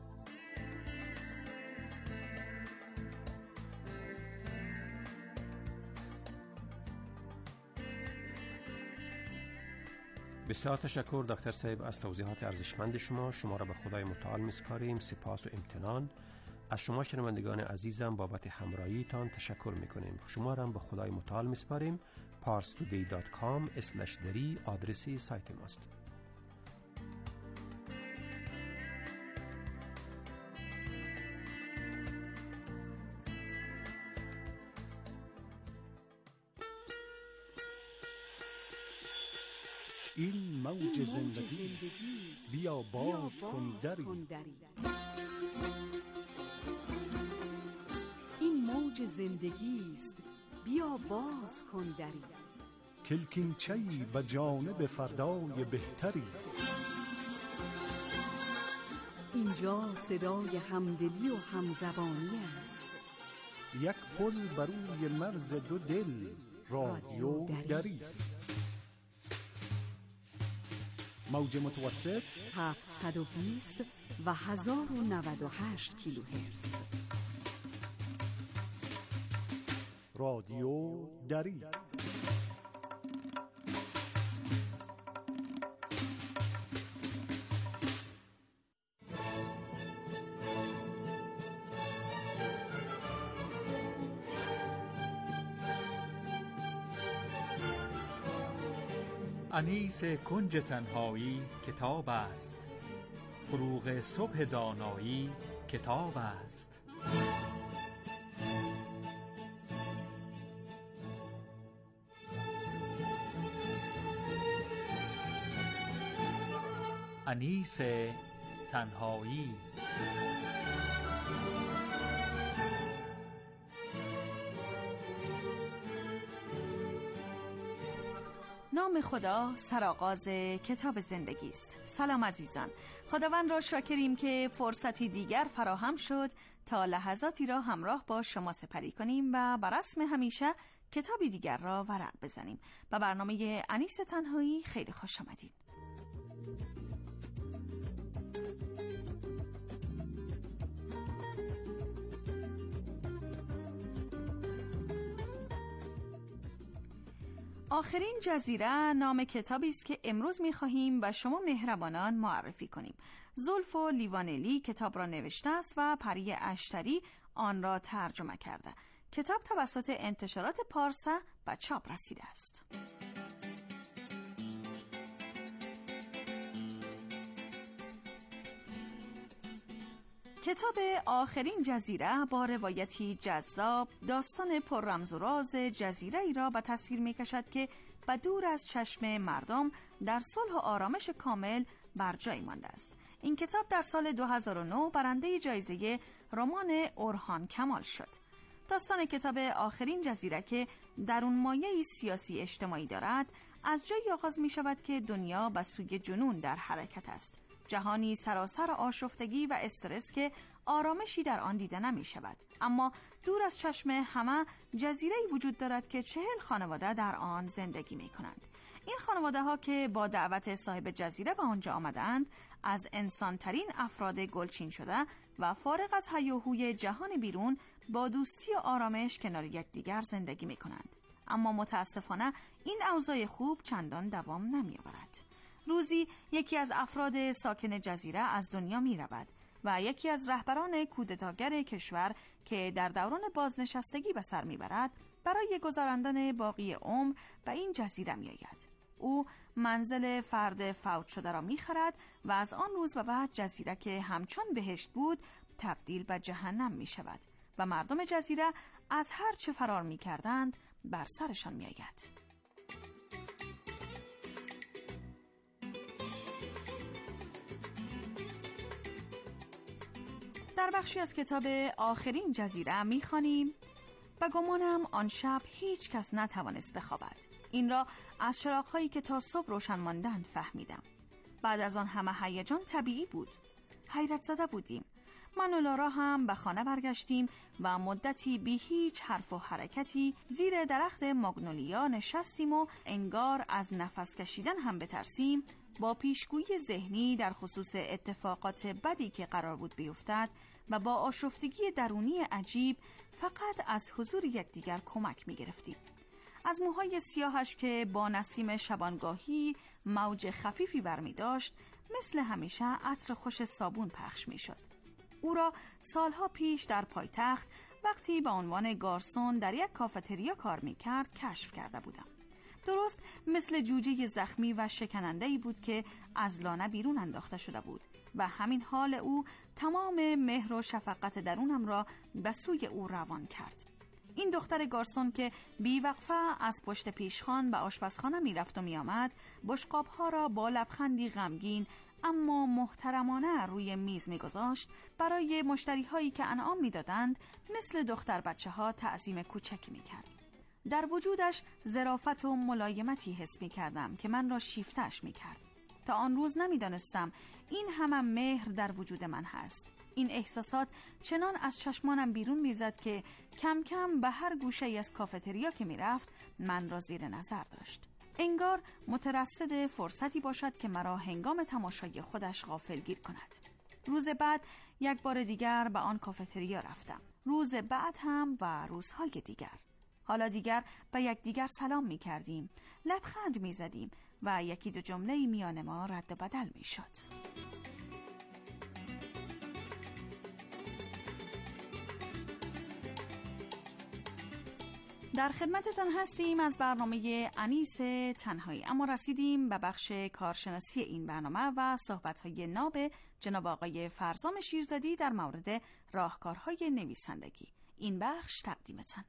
بسیار تشکر دکتر صاحب از توضیحات ارزشمند شما. شما را به خدای متعال می‌سپاریم. سپاس و امتنان. از شما شنوندگان عزیزم بابت همراهیتان تشکر می‌کنیم. شما را به خدای متعال می‌سپاریم. پارس تودی دات کام اسلش دری آدرس سایت ماست. این موج زندگی است، بیا باز کن دری. این موج زندگی است، بیا باز کن دری. کلکینچه‌ای به جانب فردای بهتری. اینجا صدای همدلی و همزبانی است. یک پل بر روی مرز دو دل، رادیو دری. موج متوسط هفتصد و بیست و هزار و نود و هشت کیلوهرتز. رادیو دری. انیس کنج تنهایی کتاب است، فروغ صبح دانایی کتاب است. انیس تنهایی. نام خدا سرآغاز کتاب زندگی است. سلام عزیزان، خداوند را شاکریم که فرصتی دیگر فراهم شد تا لحظاتی را همراه با شما سپری کنیم و بر رسم همیشه کتابی دیگر را ورق بزنیم. به برنامه انیس تنهایی خیلی خوش آمدید. آخرین جزیره نام کتابی است که امروز می‌خواهیم به شما مهربانان معرفی کنیم. زولفو لیوانلی کتاب را نوشته است و پری اشتری آن را ترجمه کرده. کتاب توسط انتشارات پارسا به چاپ رسیده است. کتاب آخرین جزیره با روایتی جذاب داستان پر رمز و راز جزیره ای را به تصویر می کشد که به دور از چشم مردم در صلح و آرامش کامل بر جای مانده است. این کتاب در سال دو هزار و نه برنده جایزه رمان اورهان کمال شد. داستان کتاب آخرین جزیره که در اون مایه‌ای سیاسی اجتماعی دارد، از جایی آغاز می شود که دنیا به سوی جنون در حرکت است. جهانی سراسر آشفتگی و استرس که آرامشی در آن دیده نمی شود. اما دور از چشم همه جزیره‌ای وجود دارد که چهل خانواده در آن زندگی می کنند. این خانواده ها که با دعوت صاحب جزیره به آنجا آمدند، از انسانترین افراد گلچین شده و فارغ از هیاهوی جهان بیرون با دوستی و آرامش کنار یکدیگر زندگی می کنند. اما متاسفانه این اوضاع خوب چندان دوام نمی آورد. روزی یکی از افراد ساکن جزیره از دنیا می رود و یکی از رهبران کودتاگر کشور که در دوران بازنشستگی به سر می برد برای گذراندن باقی عمر به این جزیره می آید. او منزل فرد فوت شده را می خرد و از آن روز به بعد جزیره که همچون بهشت بود تبدیل به جهنم می شود و مردم جزیره از هر چه فرار می کردند بر سرشان می آید. در بخشی از کتاب آخرین جزیره می خوانیم: و گمانم آن شب هیچ کس نتوانست بخوابد. این را از چراغ‌هایی که تا صبح روشن ماندند فهمیدم. بعد از آن همه هیجان طبیعی بود. حیرت زده بودیم. من و لارا هم به خانه برگشتیم و مدتی بی هیچ حرف و حرکتی زیر درخت ماگنولیا نشستیم و انگار از نفس کشیدن هم بترسیم، با پیشگویی ذهنی در خصوص اتفاقات بدی که قرار بود بیفتد و با آشفتگی درونی عجیب فقط از حضور یکدیگر کمک می گرفتیم. از موهای سیاهش که با نسیم شبانگاهی موج خفیفی برمی داشت، مثل همیشه عطر خوش صابون پخش می شد. او را سالها پیش در پایتخت وقتی به عنوان گارسون در یک کافتریا کار می کرد کشف کرده بودم. درست مثل جوجه زخمی و شکننده‌ای بود که از لانه بیرون انداخته شده بود و همین حال او تمام مهر و شفقت درونم را به سوی او روان کرد. این دختر گارسون که بیوقفه از پشت پیشخوان به آشپزخانه می رفت و می آمد، بشقاب‌ها را با لبخندی غمگین اما محترمانه روی میز می گذاشت، برای مشتری‌هایی که انعام می دادند مثل دختر بچه ها تعظیم کوچکی می کرد. در وجودش ظرافت و ملایمتی حس می کردم که من را شیفته‌اش می کرد. تا آن روز نمی دانستم این همه مهر در وجود من هست. این احساسات چنان از چشمانم بیرون می زد که کم کم به هر گوشه از کافتریا که می رفت من را زیر نظر داشت. انگار مترصد فرصتی باشد که مرا هنگام تماشای خودش غافلگیر کند. روز بعد یک بار دیگر به آن کافتریا رفتم. روز بعد هم و روزهای دیگر. حالا دیگر به یک دیگر سلام می کردیم، لبخند می زدیم و یکی دو جمله میان ما رد و بدل می شد. در خدمتتان هستیم از برنامه انیس تنهایی، اما رسیدیم به بخش کارشناسی این برنامه و صحبت‌های ناب جناب آقای فرزام شیرزادی در مورد راهکارهای نویسندگی. این بخش تقدیمتان.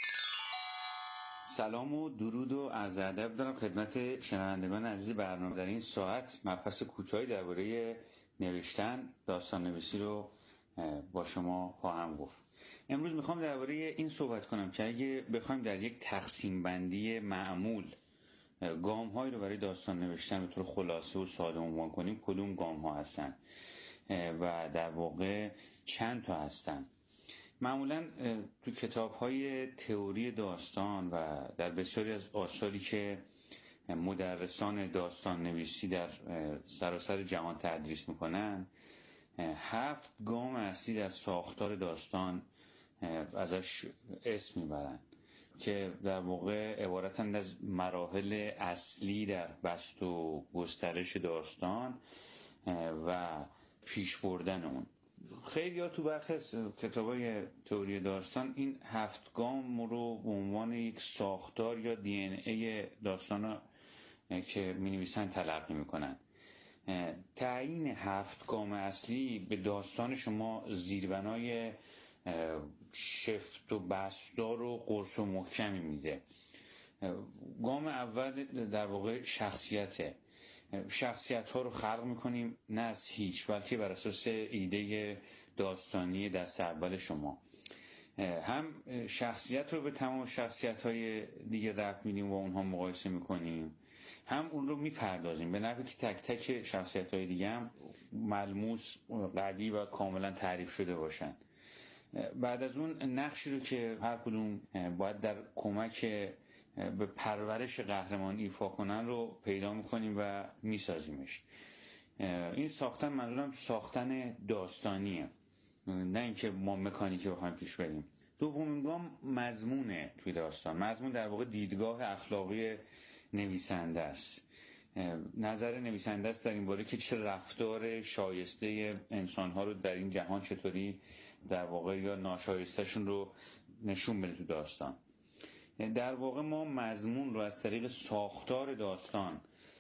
سلام و درود و عرض ادب دارم خدمت شنوندگان عزیز برنامه. در این ساعت مبحث کوتاهی درباره نوشتن، داستان نویسی رو با شما خواهم گفت. امروز میخوام درباره این صحبت کنم که اگه بخوایم در یک تقسیم بندی معمول گام هایی رو برای داستان نوشتن به طور خلاصه و ساده عنوان کنیم، کدوم گام ها هستن و در واقع چند تا هستن. معمولا تو کتاب های تئوری داستان و در بسیاری از آثاری که مدرسان داستان نویسی در سراسر جهان تدریس میکنن، هفت گام اصلی در ساختار داستان ازش اسم میبرن که در واقع عبارتند از مراحل اصلی در بست و گسترش داستان و پیش بردن اون. خیلی ها تو برخی از کتابای تئوری داستان این هفت گام رو به عنوان یک ساختار یا دی ان ای داستان که می نویسن تلقی میکنن. تعیین هفت گام اصلی به داستان شما زیربنای شفت و بستار و قرص و محکمی میده. گام اول در واقع شخصیته. شخصیت ها رو خلق میکنیم نه از هیچ، بلکه بر اساس ایده داستانی دست اول شما. هم شخصیت رو به تمام شخصیت های دیگه ربط میدیم و اونها مقایسه میکنیم هم اون رو میپردازیم به نحوی که تک تک شخصیت‌های دیگه هم ملموس، قوی و کاملا تعریف شده باشن. بعد از اون نقشی رو که هر کدوم باید در کمک به پرورش قهرمان ایفا کنن رو پیدا میکنیم و میسازیمش. این ساختن منظورم ساختن داستانیه، نه اینکه ما مکانیکی بخوایم پیش بریم. دومین گام مضمونه توی داستان. مضمون در واقع دیدگاه اخلاقی نویسنده است. نظر نویسنده است در این باره که چه رفتار شایسته انسان‌ها رو در این جهان چطوری در واقع یا ناشایسته‌شون رو نشون بده تو داستان. در واقع ما مضمون رو از طریق ساختار داستان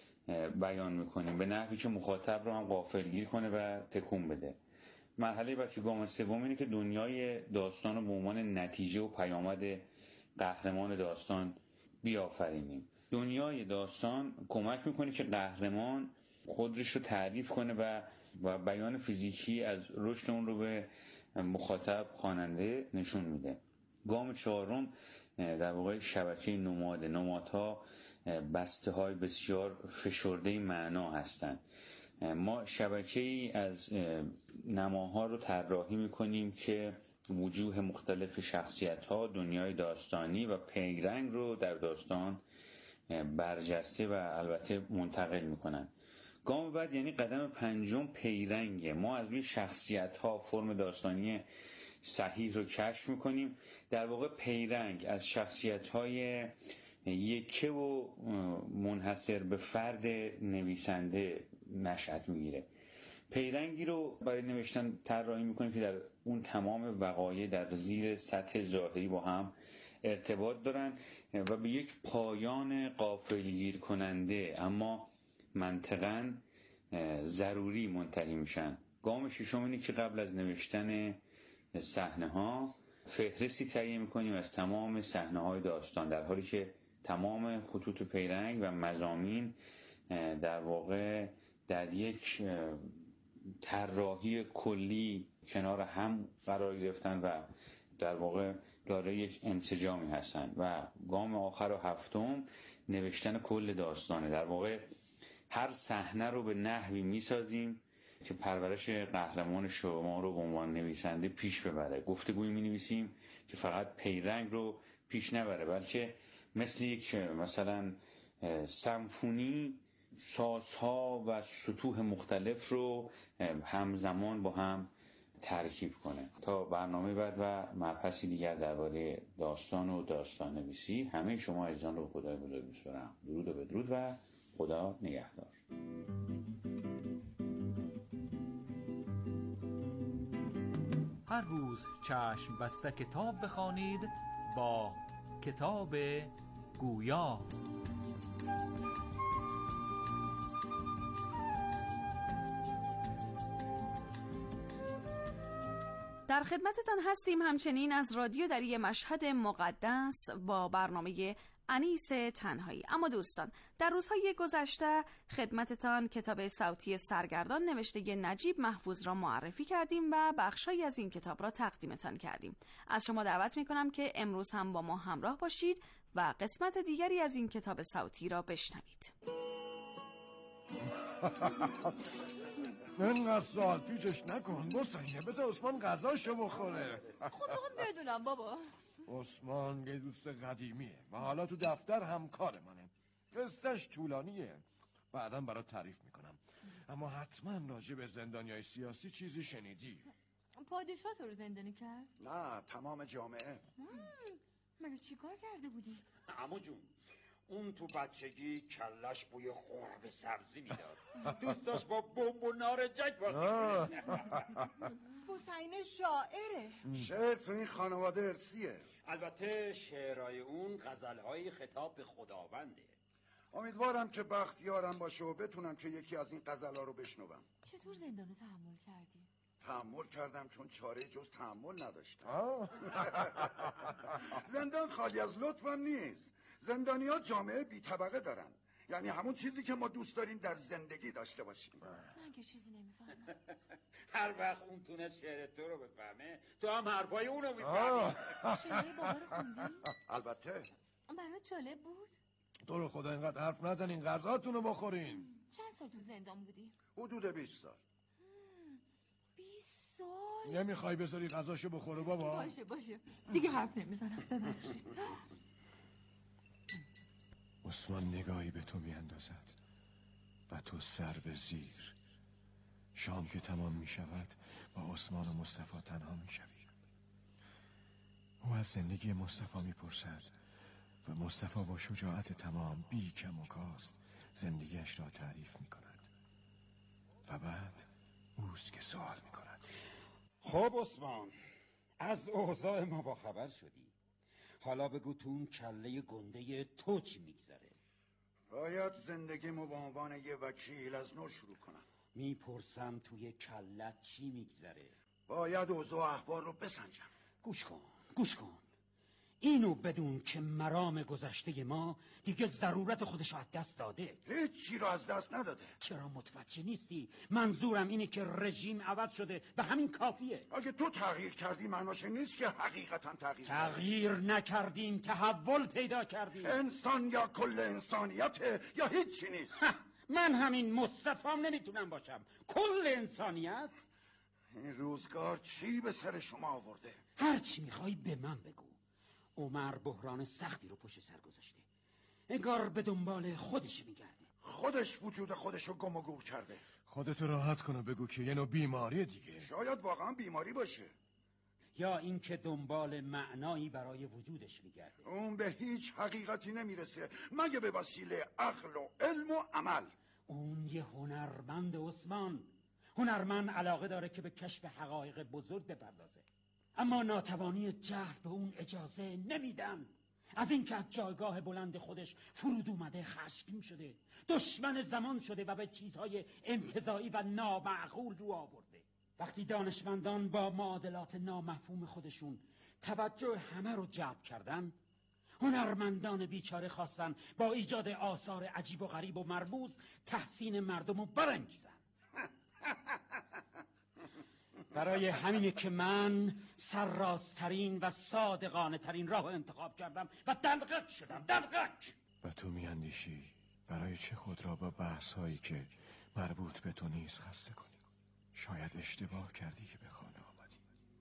بیان میکنیم به نحوی که مخاطب رو هم غافلگیر کنه و تکون بده. مرحله بعد که گام سوم اینه که دنیای داستان رو به عنوان نتیجه و پیامد قهرمان داستان بیافرینیم. دنیای داستان کمک میکنه که قهرمان خودش رو تعریف کنه و و بیان فیزیکی از رشد اون رو به مخاطب خواننده نشون میده. گام چهارم در واقع شبکه نماد. نمادها بسته های بسیار فشرده معنا هستند. ما شبکه‌ای از نماها رو طراحی میکنیم که وجوه مختلف شخصیت‌ها، دنیای داستانی و پیرنگ رو در داستان برجسته و البته منتقل میکنن. گام بعد یعنی قدم پنجم پیرنگه. ما از روی شخصیت‌ها فرم داستانی صحیح رو کشف میکنیم. در واقع پیرنگ از شخصیت‌های یکه و منحصر به فرد نویسنده نشأت میگیره. پیرنگی رو برای نوشتن طراحی میکنیم که در اون تمام وقایع در زیر سطح ظاهری با هم ارتباط دارن و به یک پایان غافلگیر کننده اما منطقاً ضروری منتهی میشن. گام ششم اینه که قبل از نوشتن صحنه ها فهرستی تهیه میکنیم از تمام صحنه های داستان، در حالی که تمام خطوط پیرنگ و مضامین در واقع در یک طراحی کلی کنار هم قرار گرفتن و در واقع دارای یک انسجامی هستن. و گام آخر و هفتم نوشتن کل داستانه. در واقع هر صحنه رو به نحوی میسازیم که پرورش قهرمان شما رو به عنوان نویسنده پیش ببره. گفتگویی می‌نویسیم که فقط پیرنگ رو پیش نبره، بلکه مثل یک مثلا سمفونی سازها و سطوح مختلف رو همزمان با هم ترکیب کنه. تا برنامه بعد و مبحثی دیگر درباره داستان و داستان نویسی، همه شما عزیزان رو خدای بزرگ می‌سپارم. درود و بدرود و خدا نگهدار. هر روز چشم بسته کتاب بخوانید با کتاب گویا. در خدمتتان هستیم همچنین از رادیو دری مشهد مقدس با برنامه انیس تنهایی. اما دوستان، در روزهای گذشته خدمتتان کتاب صوتی سرگردان نوشته نجیب محفوظ را معرفی کردیم و بخشایی از این کتاب را تقدیمتان کردیم. از شما دعوت میکنم که امروز هم با ما همراه باشید و قسمت دیگری از این کتاب صوتی را بشنوید. اینقدر سال پیچش نکن بسنگه، بذار عثمان غذاشو بخوره. خب میخوام بدونم بابا. عثمان یه دوست قدیمیه و حالا تو دفتر همکار منه. قصهش طولانیه، بعدا برات تعریف میکنم. اما حتما راجع به زندانیای سیاسی چیزی شنیدی. پادشاه تو رو زندانی کرد؟ نه، تمام جامعه. مگه چی کار کرده بودی؟ عمو جون، اون تو بچگی کلش بوی قرب سبزی میداد. دوست داشت با بمب و نارنجک بازی کنه. حسین شاعره. شعر تو این خانواده ارثیه. البته شعرهای اون غزلهای خطاب به خداونده. امیدوارم که بخت یارم باشه و بتونم که یکی از این غزل‌ها رو بشنوم. چطور زندانو تحمل کردی؟ تحمل کردم چون چاره جز تحمل نداشتم. زندان خالی از لطفم نیست. زندانی‌ها جامعه بی طبقه دارن، یعنی همون چیزی که ما دوست داریم در زندگی داشته باشیم. من که چیزی نمیفهمم. هر وقت اون تونست شعر تو رو بفهمه، تو هم حرفای اونو میفهمی. شعر بابا رو خوندی؟ البته. برات جالب بود؟ تو رو خدا اینقدر حرف نزنین، غذاتون رو بخورین. چند سال تو زندان بودی؟ حدود بیست سال. بیست سال؟ نمیخوای بذاری غذاشو بخوره بابا؟ باشه باشه دیگه حرف نمیزنم، ببخشید. عثمان نگاهی به تو میاندازد و تو سر به زیر. شام که تمام میشود با عثمان و مصطفی تنها میشوی. او از زندگی مصطفی میپرسد و مصطفی با شجاعت تمام بی کم و کاست زندگیش را تعریف میکند و بعد اوست که سوال میکند. خب عثمان، از اوضاع ما با خبر شدی. حالا بگو تو اون کله گنده تو چی میگذره؟ باید زندگیمو به عنوان یه وکیل از نو شروع کنم. میپرسم توی کلت چی میگذره؟ باید اوضاع احوال رو بسنجم. گوش کن گوش کن اینو بدون که مرام گذشته ما دیگه ضرورت خودشو از دست داده. هیچی رو از دست نداده. چرا متوجه نیستی؟ منظورم اینه که رژیم عوض شده و همین کافیه. اگه تو تغییر کردی معناش نیست که حقیقتا تغییر تغییر نکردیم، تحول پیدا کردیم. انسان یا کل انسانیته یا هیچی نیست. من همین مصطفام نمیتونم باشم. کل انسانیت؟ این روزگار چی به سر شما آورده؟ هر چی میخوای به من بگو. عمر بحران سختی رو پشت سر گذاشته، انگار به دنبال خودش میگرده. خودش وجود خودش رو گم و گور کرده. خودتو راحت کن و بگو که یه نوع بیماری دیگه. شاید واقعا بیماری باشه، یا اینکه دنبال معنایی برای وجودش میگرده. اون به هیچ حقیقتی نمیرسه مگه به وسیله عقل و علم و عمل. اون یه هنرمند عثمان. هنرمند علاقه داره که به کشف حقایق بزرگ بپردازه، اما ناتوانی جهل به اون اجازه نمیدن. از اینکه از جایگاه بلند خودش فرود اومده خشمگین شده، دشمن زمان شده و به چیزهای انتزاعی و نامعقول رو آورده. وقتی دانشمندان با معادلات نامفهوم خودشون توجه همه رو جلب کردن، هنرمندان بیچاره خواستن با ایجاد آثار عجیب و غریب و مرموز تحسین مردم رو برانگیزن. برای همینه که من سرراسترین و صادقانه ترین راه انتخاب کردم و دلقک شدم. دلقک. و تو میاندیشی برای چه خود را با بحث هایی که مربوط به تو نیست خسته کنی؟ شاید اشتباه کردی که به خانه آمدی.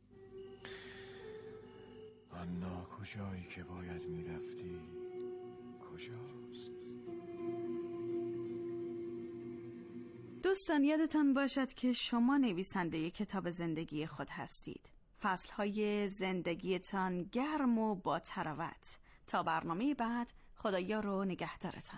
آنا کجایی که باید میرفتی کجاست؟ دوستان یادتان باشد که شما نویسنده کتاب زندگی خود هستید. فصلهای زندگیتان گرم و با تراوت. تا برنامه بعد، خدایا رو نگهدارتان.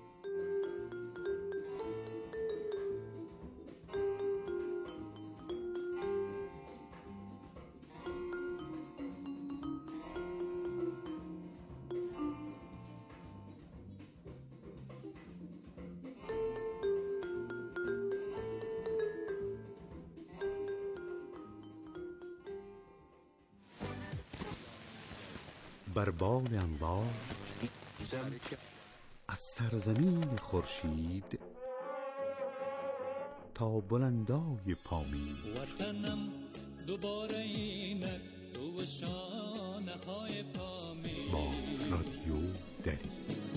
بر بال انوار از سرزمین خورشید تا بلندای پامین، وطنم دوباره اینک تو شانه های پامین. با رادیو دری.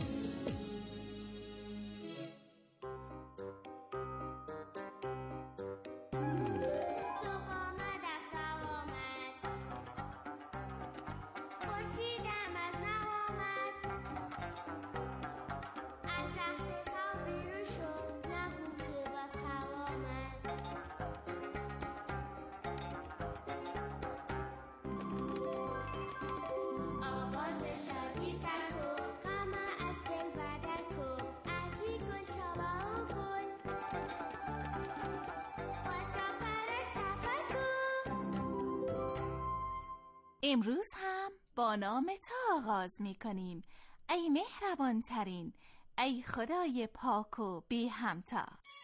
امروز هم با نام تو آغاز می کنیم، ای مهربان ترین، ای خدای پاک و بی همتا.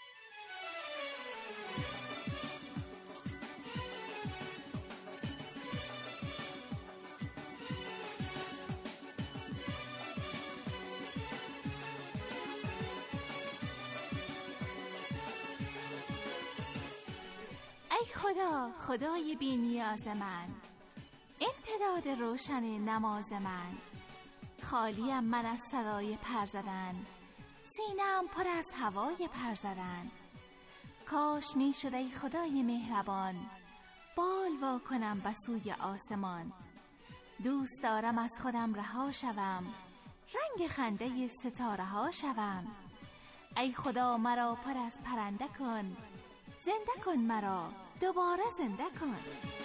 ای خدا، خدای بی نیاز من، امتداد روشن نماز من، خالیم من از صدای پر زدن، سینه‌ام پر از هوای پر زدن. کاش می شد ای خدای مهربان، بال وا کنم به سوی آسمان. دوست دارم از خودم رها شوم، رنگ خنده ستاره ها شوم. ای خدا مرا پر از پرنده کن، زنده کن مرا دوباره زنده کن.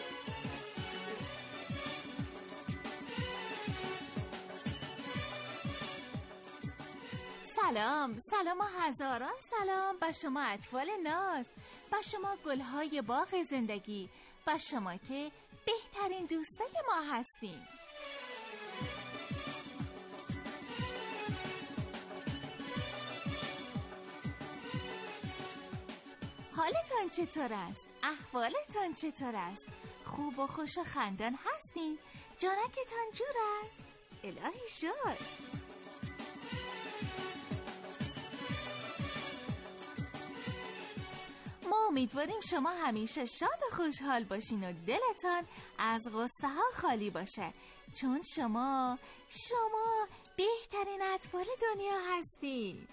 سلام سلام و هزاران سلام به شما اطفال ناز، به شما گلهای باغ زندگی، به شما که بهترین دوستای ما هستین. حالتان چطور است؟ احوالتان چطور است؟ خوب و خوش و خندان هستین؟ جانکتان جور است؟ الهی شد. ما امیدواریم شما همیشه شاد و خوشحال باشین و دلتان از غصه ها خالی باشه، چون شما شما بهترین اطفال دنیا هستید.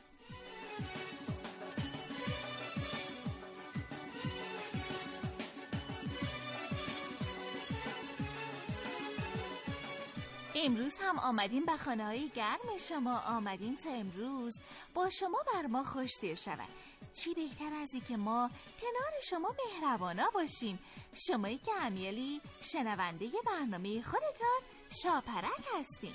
امروز هم آمدیم به خانه های گرم شما، آمدیم تا امروز با شما بر ما خوش‌دیر شود. چی بهتر از این که ما کنار شما مهربانا باشیم، شمایی که امیالی شنونده برنامه خودتان شاپرک هستیم.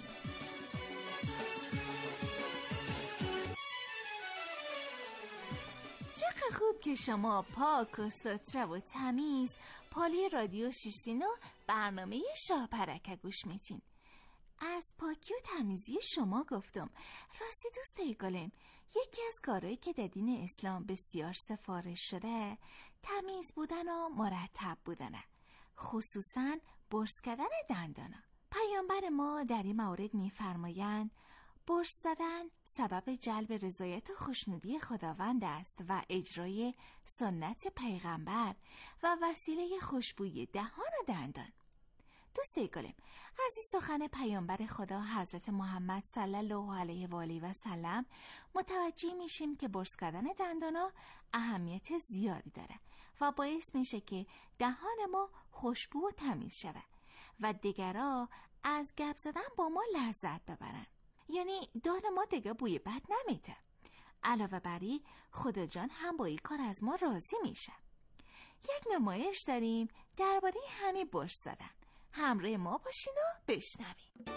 چقدر خوب که شما پاک و ستره و تمیز پالی رادیو شیشتینو برنامه شاپرک گوش میتین. از پاکی و تمیزی شما گفتم. راستی دوستای گلم، یکی از کارهایی که در دین اسلام بسیار سفارش شده تمیز بودن و مرتب بودنه، خصوصا برش کردن دندانا. پیامبر ما در این مورد میفرمایند برش زدن سبب جلب رضایت و خوشنودی خداوند است و اجرای سنت پیغمبر و وسیله خوشبوی دهان و دندان. دوستای گلم، از این سخن پیامبر خدا حضرت محمد صلی الله علیه و آله و سلم متوجه میشیم که برش کردن دندانا اهمیت زیادی داره و باعث میشه که دهان ما خوشبو و تمیز شود و دیگرها از گپ زدن با ما لذت ببرن، یعنی دهان ما دیگه بوی بد نمیده. علاوه بری خدا جان هم با این کار از ما راضی میشه. یک نمایش داریم درباره همین برش زدن، همراه ما باشین و بشنوین.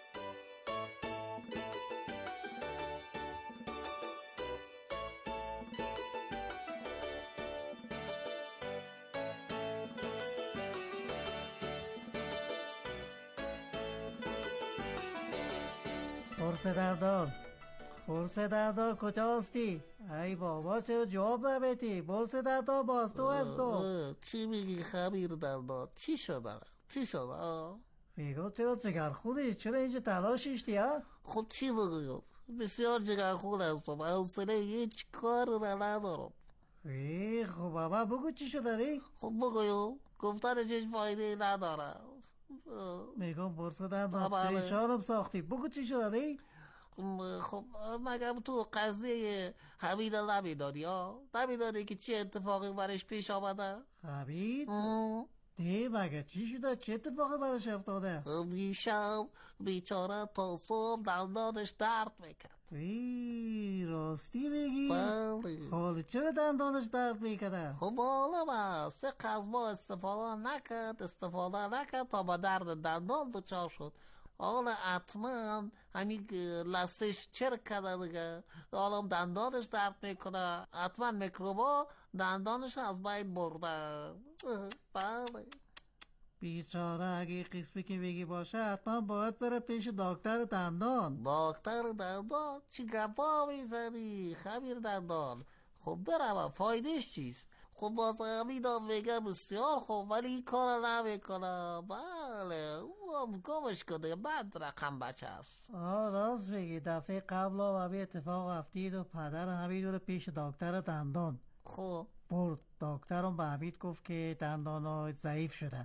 برس دردان، برس دردان کجاستی؟ ای بابا چرا جواب نمیدی؟ برس دردان باز تو از تو. چی میگی خبیر دردان؟ چی شده؟ چی شده؟ میگو چرا جگرخونی؟ چرا اینجا تلاشیشتی ها؟ خب چی بگویم؟ بسیار جگرخون هستم، حوصله هیچ کار را ندارم. ای خب بابا بگو چی شده ری؟ خب بگویم، گفتنش هیچ فایده نداره. میگم برس دردان پریشانم ساختی، بگو چی شده ری؟ خب مگم تو قضیه حمید نمیدانی ها؟ نمیدانی که چه اتفاقی برش پیش آمده؟ حمید؟ دی مگه چی شده؟ چه اتفاقی برش افتاده؟ میشم بیچاره تا صبح دندانش درد میکرد. ای راستی میگی؟ بله. حالا چرا دندانش درد میکرده؟ خب معلوم است سه قزما استفاده نکرد استفاده نکرد تا با درد دندان دچار شد. حالا حتما همین لستش چرک کرده دیگه، حالا دندانش درد میکنه، حتما میکروبا دندانش از بین برده. بله بیچاره اگه قسمی که بگی باشه حتما باید بره پیش دکتر دندان. دکتر دندان؟ چی گپا میزنی خبیر دندان؟ خب برم فایدهش چیست؟ خب باز امیدان میگه بسیار خوب ولی این کار نمیکنه. بله او هم گمش کنه، بد رقم بچه است. آه راست میگی، دفعه قبل هم همین اتفاق افتید و پدر همین رو پیش دکتر دندان خب برد. دکترم به حمید گفت که دندان‌ها ضعیف شده،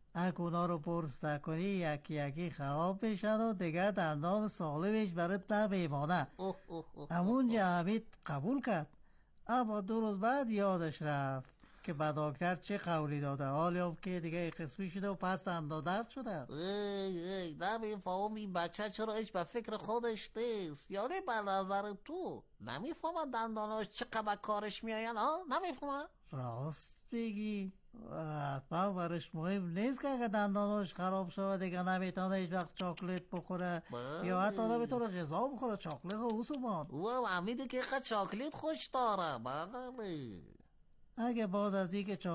اگه اونا رو برس نکنی یکی یکی خراب میشن و دیگه دندان سالمش برات نمیمانه. همونجا حمید قبول کرد، اما دو روز بعد یادش رفت که به دکتر چه قولی داده، حالی هم که دیگه قسمی شده و پس دندان درد شده. ای ای نمیفهم این بچه چرا ایش به فکر خودش نیست. یعنی به نظر تو نمیفهم دنداناش چقدر کارش میاین ها؟ نمیفهم؟ راست بگی، حتما برش مهم نیست که اگه دنداناش خراب شده دیگه نمیتونه هیچ وقت چاکلیت بخوره یا حتی نمیتونه غذا بخوره. چاکلیت اوسمان او امیده که چاکلیت خوش داره. بله اگه بعد از اینکه